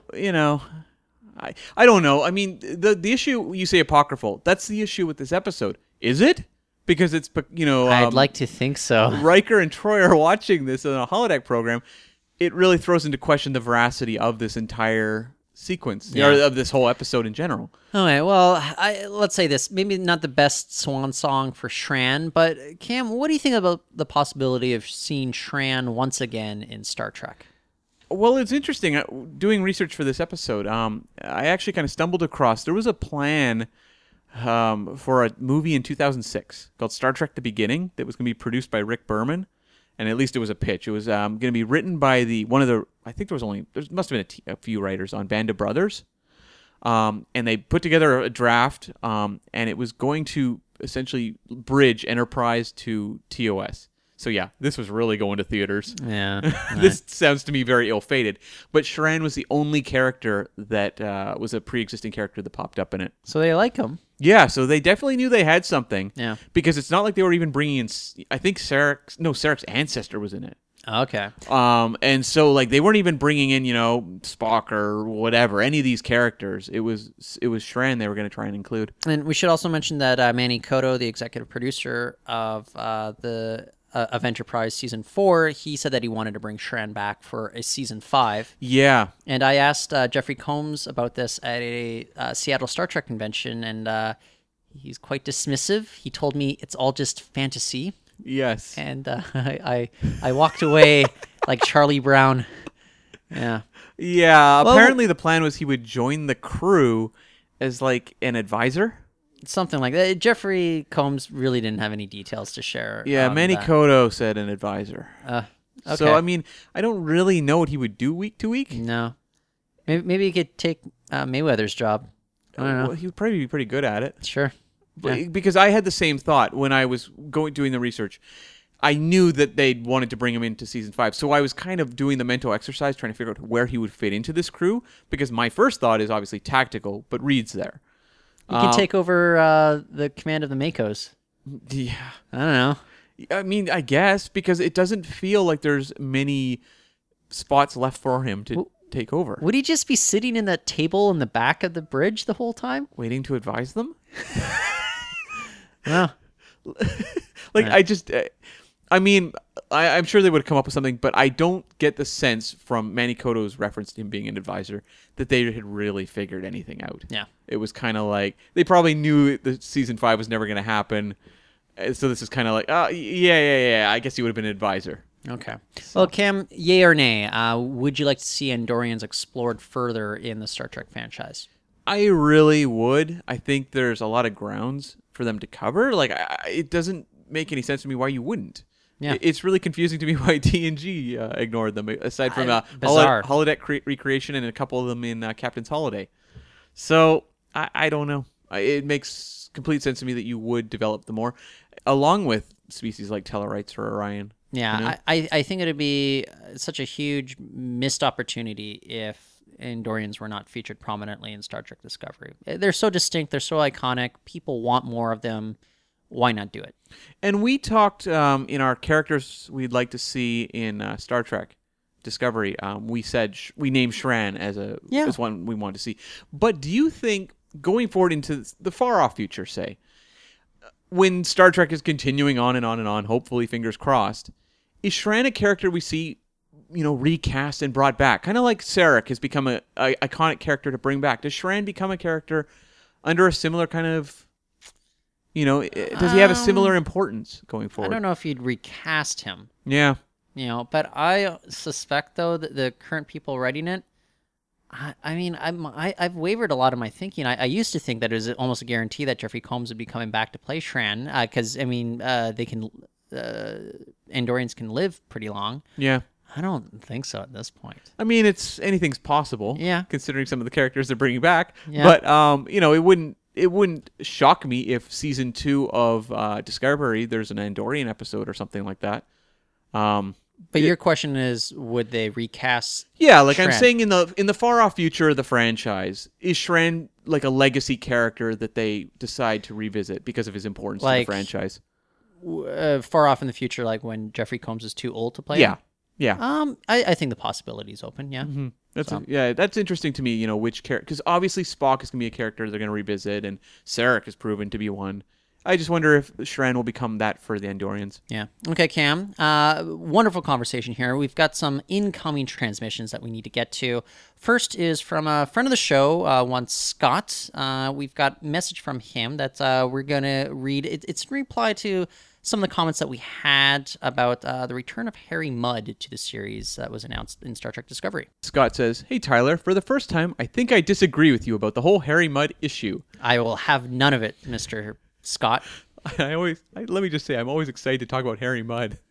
S4: I don't know. I mean, the issue, you say apocryphal, that's the issue with this episode. Is it? Because it's,
S5: I'd like to think so.
S4: Riker and Troy are watching this in a holodeck program. It really throws into question the veracity of this entire sequence,
S5: Yeah.
S4: or of this whole episode in general.
S5: Okay, well, let's say this. Maybe not the best swan song for Shran, but Cam, what do you think about the possibility of seeing Shran once again in Star Trek?
S4: Well, it's interesting. Doing research for this episode, I actually kind of stumbled across, there was a plan for a movie in 2006 called Star Trek The Beginning that was going to be produced by Rick Berman. and at least it was a pitch. It was going to be written by I think there must have been a few writers on Band of Brothers, and they put together a draft, and it was going to essentially bridge Enterprise to TOS. So yeah, this was really going to theaters.
S5: Yeah.
S4: This sounds to me very ill-fated. But Shran was the only character that was a pre-existing character that popped up in it.
S5: So they like him.
S4: Yeah, so they definitely knew they had something.
S5: Yeah.
S4: Because it's not like they were even bringing in... I think Sarek's ancestor was in it.
S5: Okay.
S4: And so like they weren't even bringing in, Spock or whatever, any of these characters. It was Shran they were going to try and include.
S5: And we should also mention that Manny Koto, the executive producer of of Enterprise Season 4, he said that he wanted to bring Shran back for a Season 5.
S4: Yeah.
S5: And I asked Jeffrey Combs about this at a Seattle Star Trek convention, and he's quite dismissive. He told me it's all just fantasy.
S4: Yes.
S5: And I walked away like Charlie Brown. Yeah.
S4: Yeah,
S5: Well,
S4: apparently the plan was he would join the crew as like an advisor.
S5: Something like that. Jeffrey Combs really didn't have any details to share.
S4: Yeah,
S5: on
S4: Manny
S5: that.
S4: Koto said an advisor.
S5: Okay.
S4: So, I mean, I don't really know what he would do week to week.
S5: No. Maybe he could take Mayweather's job. I don't know.
S4: Well, he would probably be pretty good at it.
S5: Sure. Yeah.
S4: Because I had the same thought when I was doing the research. I knew that they wanted to bring him into Season 5. So I was kind of doing the mental exercise, trying to figure out where he would fit into this crew. Because my first thought is obviously tactical, but Reed's there.
S5: You can take over the command of the Makos.
S4: Yeah.
S5: I don't know.
S4: I mean, I guess, because it doesn't feel like there's many spots left for him to take over.
S5: Would he just be sitting in that table in the back of the bridge the whole time?
S4: Waiting to advise them?
S5: Well,
S4: Like, I mean, I'm sure they would have come up with something, but I don't get the sense from Manny Koto's reference to him being an advisor that they had really figured anything out.
S5: yeah.
S4: It was kind of like, they probably knew that Season 5 was never going to happen. So this is kind of like, yeah, I guess he would have been an advisor.
S5: Okay. Well, Cam, yay or nay, would you like to see Andorians explored further in the Star Trek franchise?
S4: I really would. I think there's a lot of grounds for them to cover. Like, it doesn't make any sense to me why you wouldn't.
S5: Yeah.
S4: It's really confusing to me why TNG ignored them, aside from
S5: bizarre.
S4: holodeck recreation and a couple of them in Captain's Holiday. So, I don't know. It makes complete sense to me that you would develop them more, along with species like Tellarites or Orion.
S5: Yeah,
S4: You know?
S5: I think it would be such a huge missed opportunity if Andorians were not featured prominently in Star Trek Discovery. They're so distinct, they're so iconic, people want more of them. Why not do it?
S4: And we talked in our characters we'd like to see in Star Trek Discovery. We said we named Shran as one we wanted to see. But do you think going forward into the far off future, say, when Star Trek is continuing on and on and on, hopefully fingers crossed, is Shran a character we see, recast and brought back? Kind of like Sarek has become a iconic character to bring back. Does Shran become a character under a similar kind of, does he have a similar importance going forward?
S5: I don't know if you'd recast him,
S4: Yeah.
S5: but I suspect, though, that the current people writing it, I've wavered a lot of my thinking. I used to think that it was almost a guarantee that Jeffrey Combs would be coming back to play Shran, because, they can, Andorians can live pretty long.
S4: Yeah.
S5: I don't think so at this point.
S4: I mean, anything's possible.
S5: Yeah.
S4: Considering some of the characters they're bringing back.
S5: Yeah.
S4: But it wouldn't shock me if Season 2 of Discovery there's an Andorian episode or something like that.
S5: But your question is, would they recast?
S4: Yeah, like I'm
S5: Shran?
S4: saying, in the far off future of the franchise, is Shran like a legacy character that they decide to revisit because of his importance to the
S5: Like-
S4: franchise?
S5: Far off in the future, like when Jeffrey Combs is too old to play?
S4: Yeah.
S5: him?
S4: Yeah.
S5: I think the possibility is open. Yeah.
S4: That's interesting to me, which character, because obviously Spock is going to be a character they're going to revisit, and Sarek is proven to be one. I just wonder if Shran will become that for the Andorians.
S5: Yeah. Okay, Cam. Wonderful conversation here. We've got some incoming transmissions that we need to get to. First is from a friend of the show, one Scott. We've got a message from him that we're going to read. It's in reply to some of the comments that we had about the return of Harry Mudd to the series that was announced in Star Trek Discovery.
S4: Scott says, "Hey Tyler, for the first time, I think I disagree with you about the whole Harry Mudd issue.
S5: I will have none of it, Mr. Scott.
S4: Let me just say, I'm always excited to talk about Harry Mudd.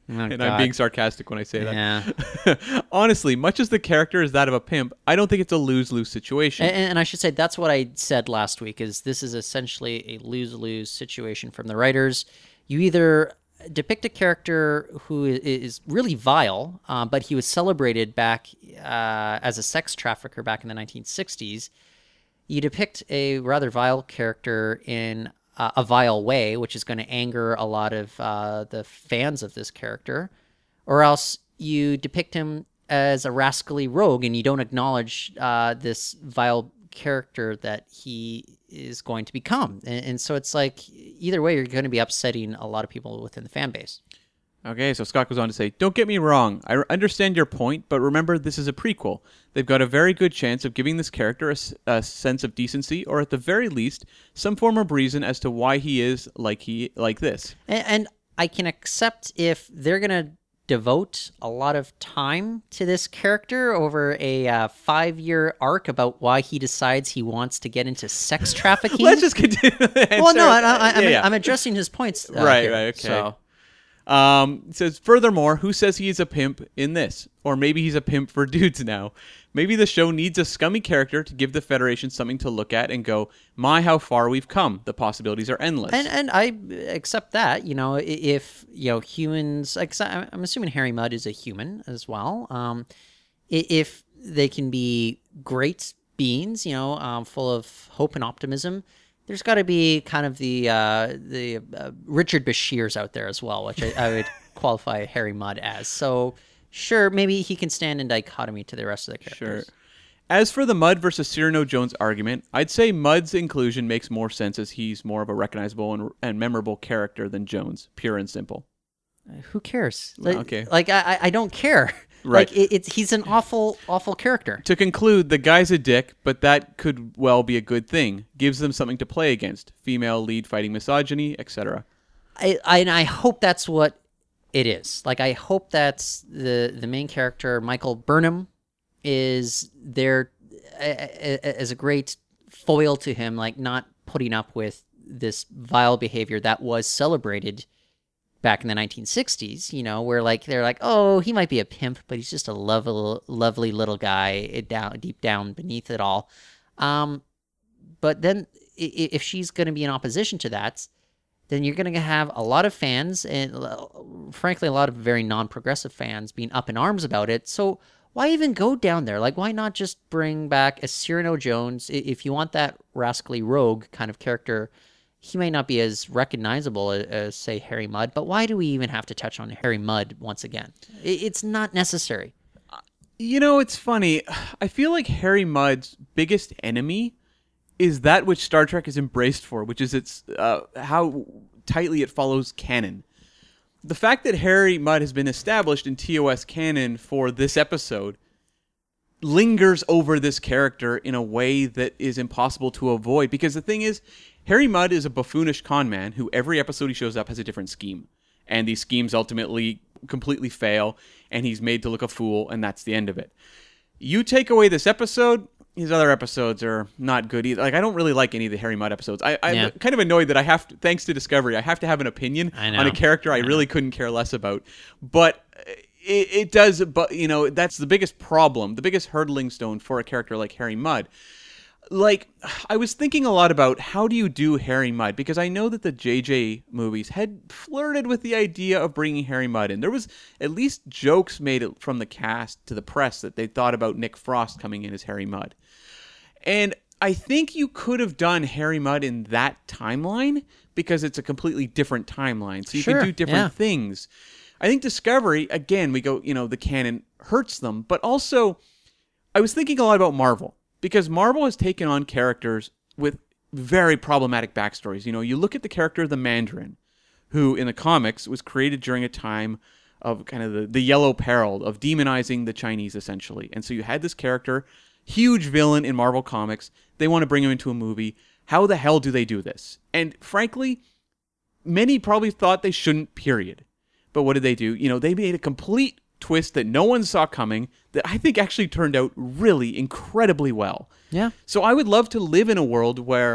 S4: And I'm
S5: God.
S4: being sarcastic when I say that.
S5: Yeah.
S4: Honestly, much as the character is that of a pimp, I don't think it's a lose-lose situation.
S5: And I should say that's what I said last week. Is this is essentially a lose-lose situation from the writers. You either depict a character who is really vile, but he was celebrated back as a sex trafficker back in the 1960s. You depict a rather vile character in a vile way, which is going to anger a lot of the fans of this character, or else you depict him as a rascally rogue and you don't acknowledge this vile character that he is going to become. And so it's like, either way, you're going to be upsetting a lot of people within the fan base.
S4: Okay, so Scott goes on to say, don't get me wrong, I understand your point, but remember this is a prequel. They've got a very good chance of giving this character a sense of decency, or at the very least, some form of reason as to why he is like this.
S5: And I can accept if they're going to devote a lot of time to this character over a 5-year arc about why he decides he wants to get into sex trafficking.
S4: Let's just continue.
S5: Well, no, I'm addressing his points.
S4: Right,
S5: here,
S4: okay.
S5: So.
S4: It says, furthermore, who says he is a pimp in this? Or maybe he's a pimp for dudes now. Maybe the show needs a scummy character to give the Federation something to look at and go, my, how far we've come. The possibilities are endless.
S5: And I accept that, if, humans, like, I'm assuming Harry Mudd is a human as well. If they can be great beings, full of hope and optimism, there's got to be kind of the Richard Bashirs out there as well, which I would qualify Harry Mudd as. So, sure, maybe he can stand in dichotomy to the rest of the characters.
S4: Sure. As for the Mudd versus Cyrano Jones argument, I'd say Mudd's inclusion makes more sense as he's more of a recognizable and memorable character than Jones, pure and simple.
S5: Who cares?
S4: Okay.
S5: Like, I don't care.
S4: Right.
S5: Like, he's an awful character.
S4: To conclude, the guy's a dick, but that could well be a good thing. Gives them something to play against. Female lead fighting misogyny, etc.
S5: I hope that's what it is. Like, I hope that's the main character, Michael Burnham, is there as a great foil to him, like not putting up with this vile behavior that was celebrated back in the 1960s, where like they're like, oh, he might be a pimp, but he's just a lovely little guy deep down beneath it all. But then if she's going to be in opposition to that, then you're going to have a lot of fans and frankly, a lot of very non-progressive fans being up in arms about it. So why even go down there? Like, why not just bring back a Cyrano Jones? If you want that rascally rogue kind of character, he may not be as recognizable as, say, Harry Mudd, but why do we even have to touch on Harry Mudd once again? It's not necessary.
S4: It's funny. I feel like Harry Mudd's biggest enemy is that which Star Trek is embraced for, which is its how tightly it follows canon. The fact that Harry Mudd has been established in TOS canon for this episode lingers over this character in a way that is impossible to avoid. Because the thing is, Harry Mudd is a buffoonish con man who every episode he shows up has a different scheme. And these schemes ultimately completely fail, and he's made to look a fool, and that's the end of it. You take away this episode, his other episodes are not good either. Like, I don't really like any of the Harry Mudd episodes. I'm kind of annoyed that I have to, thanks to Discovery, I have to have an opinion on a character I really couldn't care less about. But it does, but that's the biggest problem, the biggest hurdling stone for a character like Harry Mudd. Like, I was thinking a lot about how do you do Harry Mudd, because I know that the JJ movies had flirted with the idea of bringing Harry Mudd in. There was at least jokes made from the cast to the press that they thought about Nick Frost coming in as Harry Mudd. And I think you could have done Harry Mudd in that timeline because it's a completely different timeline. So you can do different things. I think Discovery, again, we go, the canon hurts them, but also I was thinking a lot about Marvel. Because Marvel has taken on characters with very problematic backstories. You look at the character of the Mandarin, who in the comics was created during a time of kind of the Yellow Peril, of demonizing the Chinese, essentially. And so you had this character, huge villain in Marvel Comics. They want to bring him into a movie. How the hell do they do this? And frankly, many probably thought they shouldn't, period. But what did they do? They made a complete twist that no one saw coming that I think actually turned out really incredibly well.
S5: Yeah.
S4: So I would love to live in a world where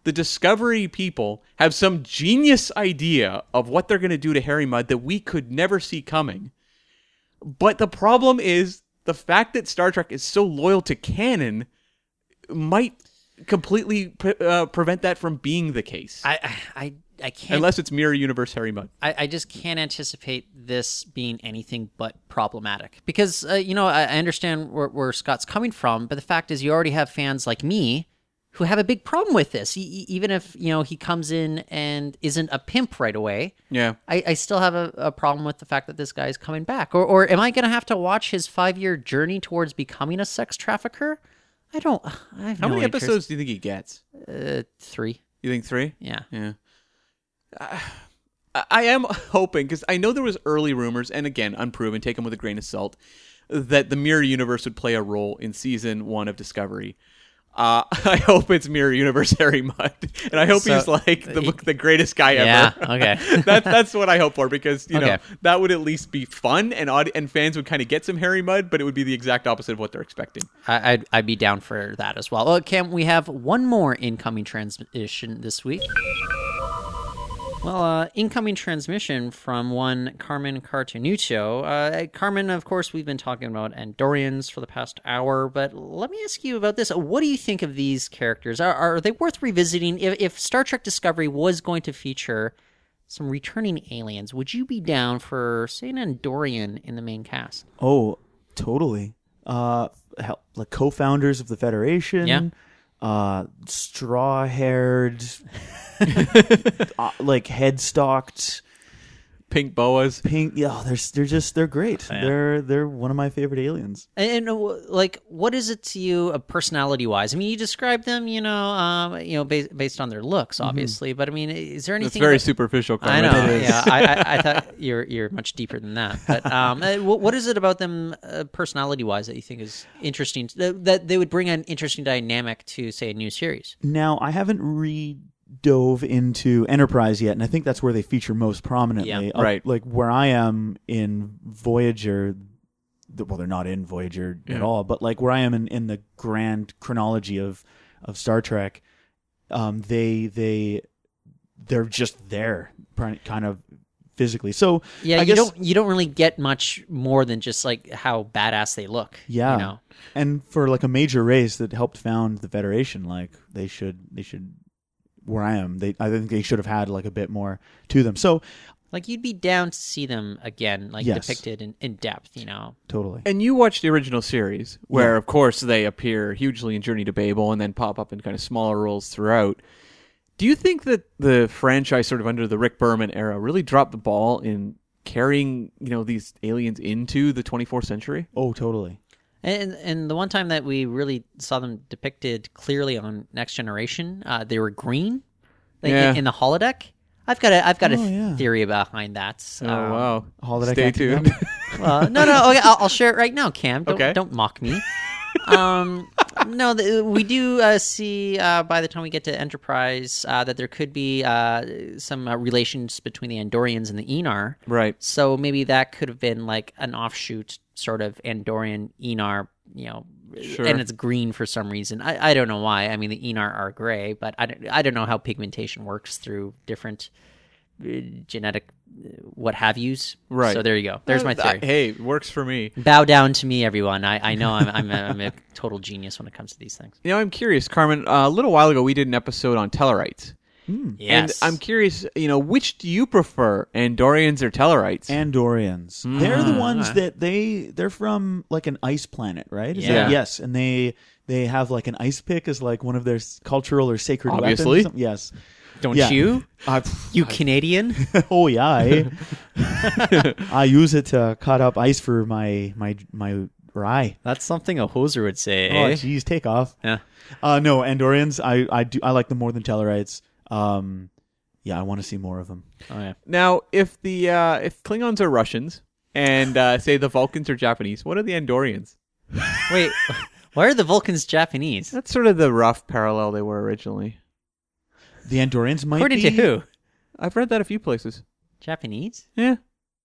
S4: the Discovery people have some genius idea of what they're going to do to Harry Mudd that we could never see coming. But the problem is the fact that Star Trek is so loyal to canon might completely prevent that from being the case.
S5: I can't.
S4: Unless it's Mirror Universe Harry Mudd.
S5: I just can't anticipate this being anything but problematic because, I understand where Scott's coming from, but the fact is you already have fans like me who have a big problem with this. Even if, he comes in and isn't a pimp right away,
S4: Yeah.
S5: I still have a problem with the fact that this guy's coming back. Or am I going to have to watch his 5-year journey towards becoming a sex trafficker? I have
S4: How
S5: no
S4: many
S5: interest.
S4: episodes do you think he gets?
S5: 3.
S4: You think 3?
S5: Yeah.
S4: Yeah. I am hoping, because I know there was early rumors, and again, unproven, take them with a grain of salt, that the Mirror Universe would play a role in season 1 of Discovery. I hope it's Mirror Universe Harry Mudd, and I hope he's like the greatest guy ever.
S5: Yeah, okay.
S4: That's what I hope for, because
S5: Okay.
S4: that would at least be fun, and fans would kind of get some Harry Mudd, but it would be the exact opposite of what they're expecting.
S5: I'd be down for that as well. Cam, we have one more incoming transmission this week. Well, incoming transmission from one Carmen Cartonuccio. Carmen, of course, we've been talking about Andorians for the past hour, but let me ask you about this. What do you think of these characters? Are they worth revisiting? If Star Trek Discovery was going to feature some returning aliens, would you be down for, say, an Andorian in the main cast?
S6: Oh, totally. Like co-founders of the Federation.
S5: Yeah.
S6: Straw-haired, like head-stalked,
S4: Pink boas.
S6: pink. Yeah, they're great.
S5: Yeah.
S6: They're one of my favorite aliens.
S5: And what is it to you, personality-wise? I mean, you describe them, based on their looks, obviously. But I mean, is there
S4: That's
S5: anything?
S4: very superficial.
S5: I
S4: Carmen.
S5: know.
S6: It is.
S5: Yeah, I thought you're much deeper than that. But what is it about them, personality-wise, that you think is interesting? That they would bring an interesting dynamic to, say, a new series?
S6: Now, I haven't dove into Enterprise yet, and I think that's where they feature most prominently.
S5: Yeah.
S4: Right.
S6: Like where I am in Voyager, well, they're not in Voyager at all, but like where I am in the grand chronology of Star Trek, they're just there, kind of physically. So
S5: Yeah,
S6: I guess,
S5: you don't really get much more than just like how badass they look.
S6: yeah.
S5: You know?
S6: And for like a major race that helped found the Federation, like they should. Where I am, I think they should have had like a bit more to them. So
S5: Like you'd be down to see them again, like
S6: Yes.
S5: depicted in depth.
S6: totally.
S4: And you watched the original series, where, of course, they appear hugely in Journey to Babel and then pop up in kind of smaller roles throughout. Do you think that the franchise, sort of under the Rick Berman era, really dropped the ball in carrying, these aliens into the 24th century?
S6: Oh, totally.
S5: And the one time that we really saw them depicted clearly on Next Generation, they were green, in the holodeck. I've got a
S6: yeah.
S5: theory behind that.
S4: Oh, wow.
S6: Holodeck
S4: Stay
S6: acting
S4: tuned.
S5: Well, no. Okay, I'll share it right now, Cam.
S4: Okay.
S5: Don't mock me. No, we do see by the time we get to Enterprise that there could be some relations between the Andorians and the Enar.
S4: Right.
S5: So maybe that could have been like an offshoot sort of Andorian Enar,
S4: Sure.
S5: and it's green for some reason. I don't know why. I mean, the Enar are gray, but I don't know how pigmentation works through different genetic what have yous.
S4: Right.
S5: So there you go. There's my theory.
S4: Hey, works for me.
S5: Bow down to me, everyone. I know I'm a total genius when it comes to these things.
S4: I'm curious, Carmen. A little while ago, we did an episode on Tellarites.
S5: Yes.
S4: And I'm curious, which do you prefer, Andorians or Tellarites?
S6: Andorians. They're the ones that they're from like an ice planet, right? Is
S5: Yeah.
S6: that- yes, and they have like an ice pick as like one of their cultural or sacred weapons.
S4: Obviously.
S6: Or something. Yes.
S5: Don't
S6: Yeah.
S5: you? You Canadian?
S6: Oh yeah. I use it to cut up ice for my rye.
S5: That's something a hoser would say.
S6: Oh geez, take off.
S5: Yeah.
S6: No, Andorians. I like them more than Tellarites. Yeah, I want to see more of them.
S5: Oh yeah.
S4: Now, if Klingons are Russians and say the Vulcans are Japanese, what are the Andorians?
S5: Wait, why are the Vulcans Japanese?
S4: That's sort of the rough parallel they were originally.
S6: The Andorians might
S5: According
S6: be
S5: to who?
S4: I've read that a few places.
S5: Japanese?
S4: Yeah.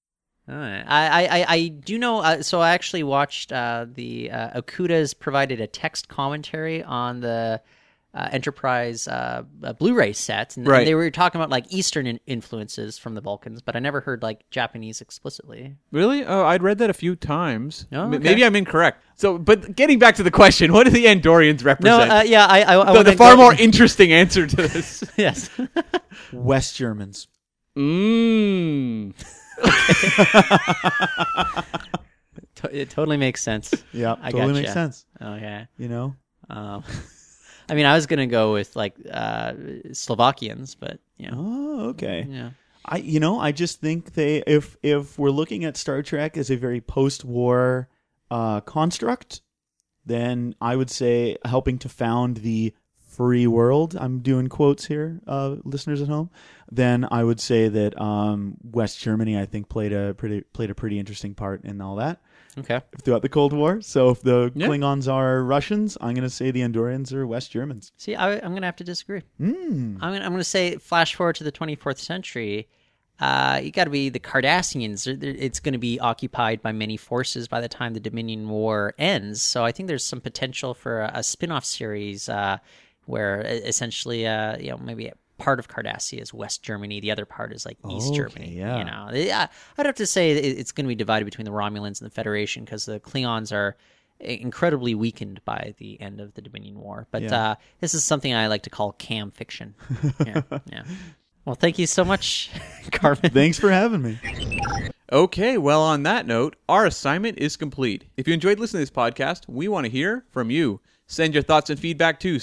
S5: I do know. So I actually watched the Okuda's provided a text commentary on the Enterprise Blu-ray set, and
S4: Right.
S5: they were talking about like Eastern influences from the Vulcans, but I never heard like Japanese explicitly.
S4: Really? Oh, I'd read that a few times.
S5: Oh, okay.
S4: Maybe I'm incorrect. So, but getting back to the question, what do the Andorians
S5: No,
S4: represent?
S5: I
S4: the
S5: wanna
S4: far
S5: go-
S4: more interesting answer to this.
S5: yes.
S6: West Germans.
S4: Mmm.
S5: It totally makes sense.
S6: Yeah,
S5: I
S6: totally
S5: gotcha.
S6: makes sense.
S5: Okay.
S6: You know,
S5: I mean, I was gonna go with like Slovakians, but
S6: oh, okay.
S5: yeah.
S6: I just think if we're looking at Star Trek as a very post-war construct, then I would say helping to found the free world. I'm doing quotes here, listeners at home. Then I would say that West Germany, I think, played a pretty interesting part in all that
S5: Okay.
S6: throughout the Cold War. So if the
S4: Yeah.
S6: Klingons are Russians, I'm going to say the Andorians are West Germans.
S5: See, I'm going to have to disagree. I'm going to say, flash forward to the 24th century, you got to be the Cardassians. It's going to be occupied by many forces by the time the Dominion War ends. So I think there's some potential for a spin-off series where essentially, maybe part of Cardassia is West Germany, the other part is like East
S6: Okay,
S5: Germany.
S6: yeah.
S5: I'd have to say it's going to be divided between the Romulans and the Federation because the Klingons are incredibly weakened by the end of the Dominion War. But
S6: Yeah.
S5: this is something I like to call cam fiction. Yeah. Well, thank you so much, Carmen.
S6: Thanks for having me.
S4: Okay, well, on that note, our assignment is complete. If you enjoyed listening to this podcast, we want to hear from you. Send your thoughts and feedback to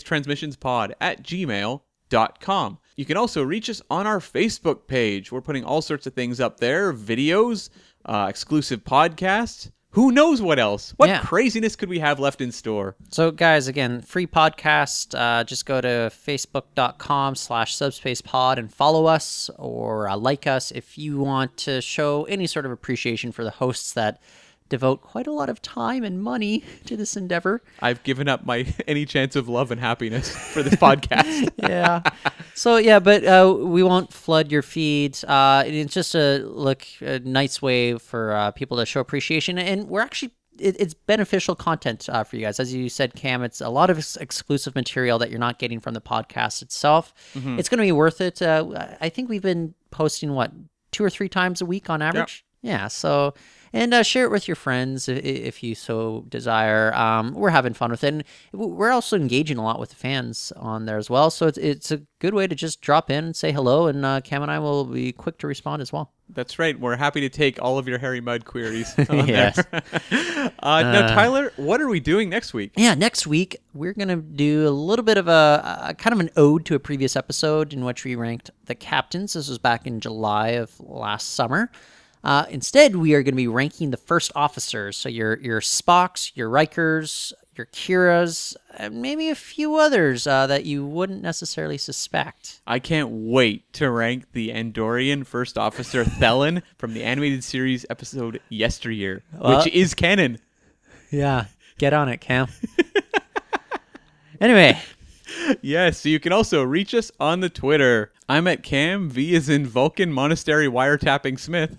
S4: subspacetransmissionspod@gmail.com. You can also reach us on our Facebook page. We're putting all sorts of things up there, videos, exclusive podcasts. Who knows what else? What
S5: Yeah.
S4: craziness could we have left in store?
S5: So, guys, again, free podcast. Just go to facebook.com/subspacepod and follow us or like us if you want to show any sort of appreciation for the hosts that devote quite a lot of time and money to this endeavor.
S4: I've given up my any chance of love and happiness for this podcast.
S5: Yeah. So, but we won't flood your feeds. It's just a nice way for people to show appreciation. And we're actually, it's beneficial content for you guys. As you said, Cam, it's a lot of exclusive material that you're not getting from the podcast itself. It's going to be worth it. I think we've been posting, 2 or 3 times a week on average? Yeah. So, and share it with your friends if you so desire. We're having fun with it. And we're also engaging a lot with the fans on there as well. So it's a good way to just drop in and say hello. And Cam and I will be quick to respond as well.
S4: That's right. We're happy to take all of your Harry Mudd queries on
S5: Yes.
S4: there. Now, Tyler, what are we doing next week?
S5: Yeah, next week we're going to do a little bit of a kind of an ode to a previous episode in which we ranked the captains. This was back in July of last summer. Instead, we are going to be ranking the first officers. So your Spocks, your Rikers, your Kiras, and maybe a few others that you wouldn't necessarily suspect.
S4: I can't wait to rank the Andorian First Officer Thelen from the animated series episode Yesteryear, which is canon.
S5: Yeah, get on it, Cam. Anyway.
S4: Yes, so you can also reach us on the Twitter. I'm at Cam, V as in Vulcan Monastery Wiretapping Smith.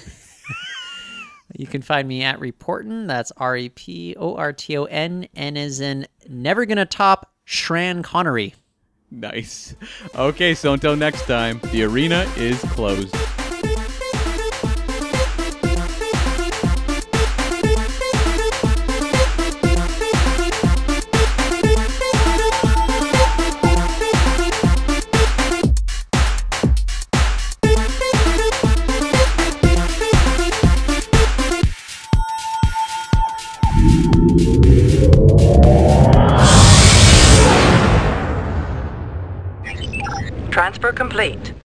S5: You can find me at Reportin. That's REPORTON. N as in never gonna top Shran Connery.
S4: Nice. Okay, so until next time, the arena is closed.
S3: Transfer complete.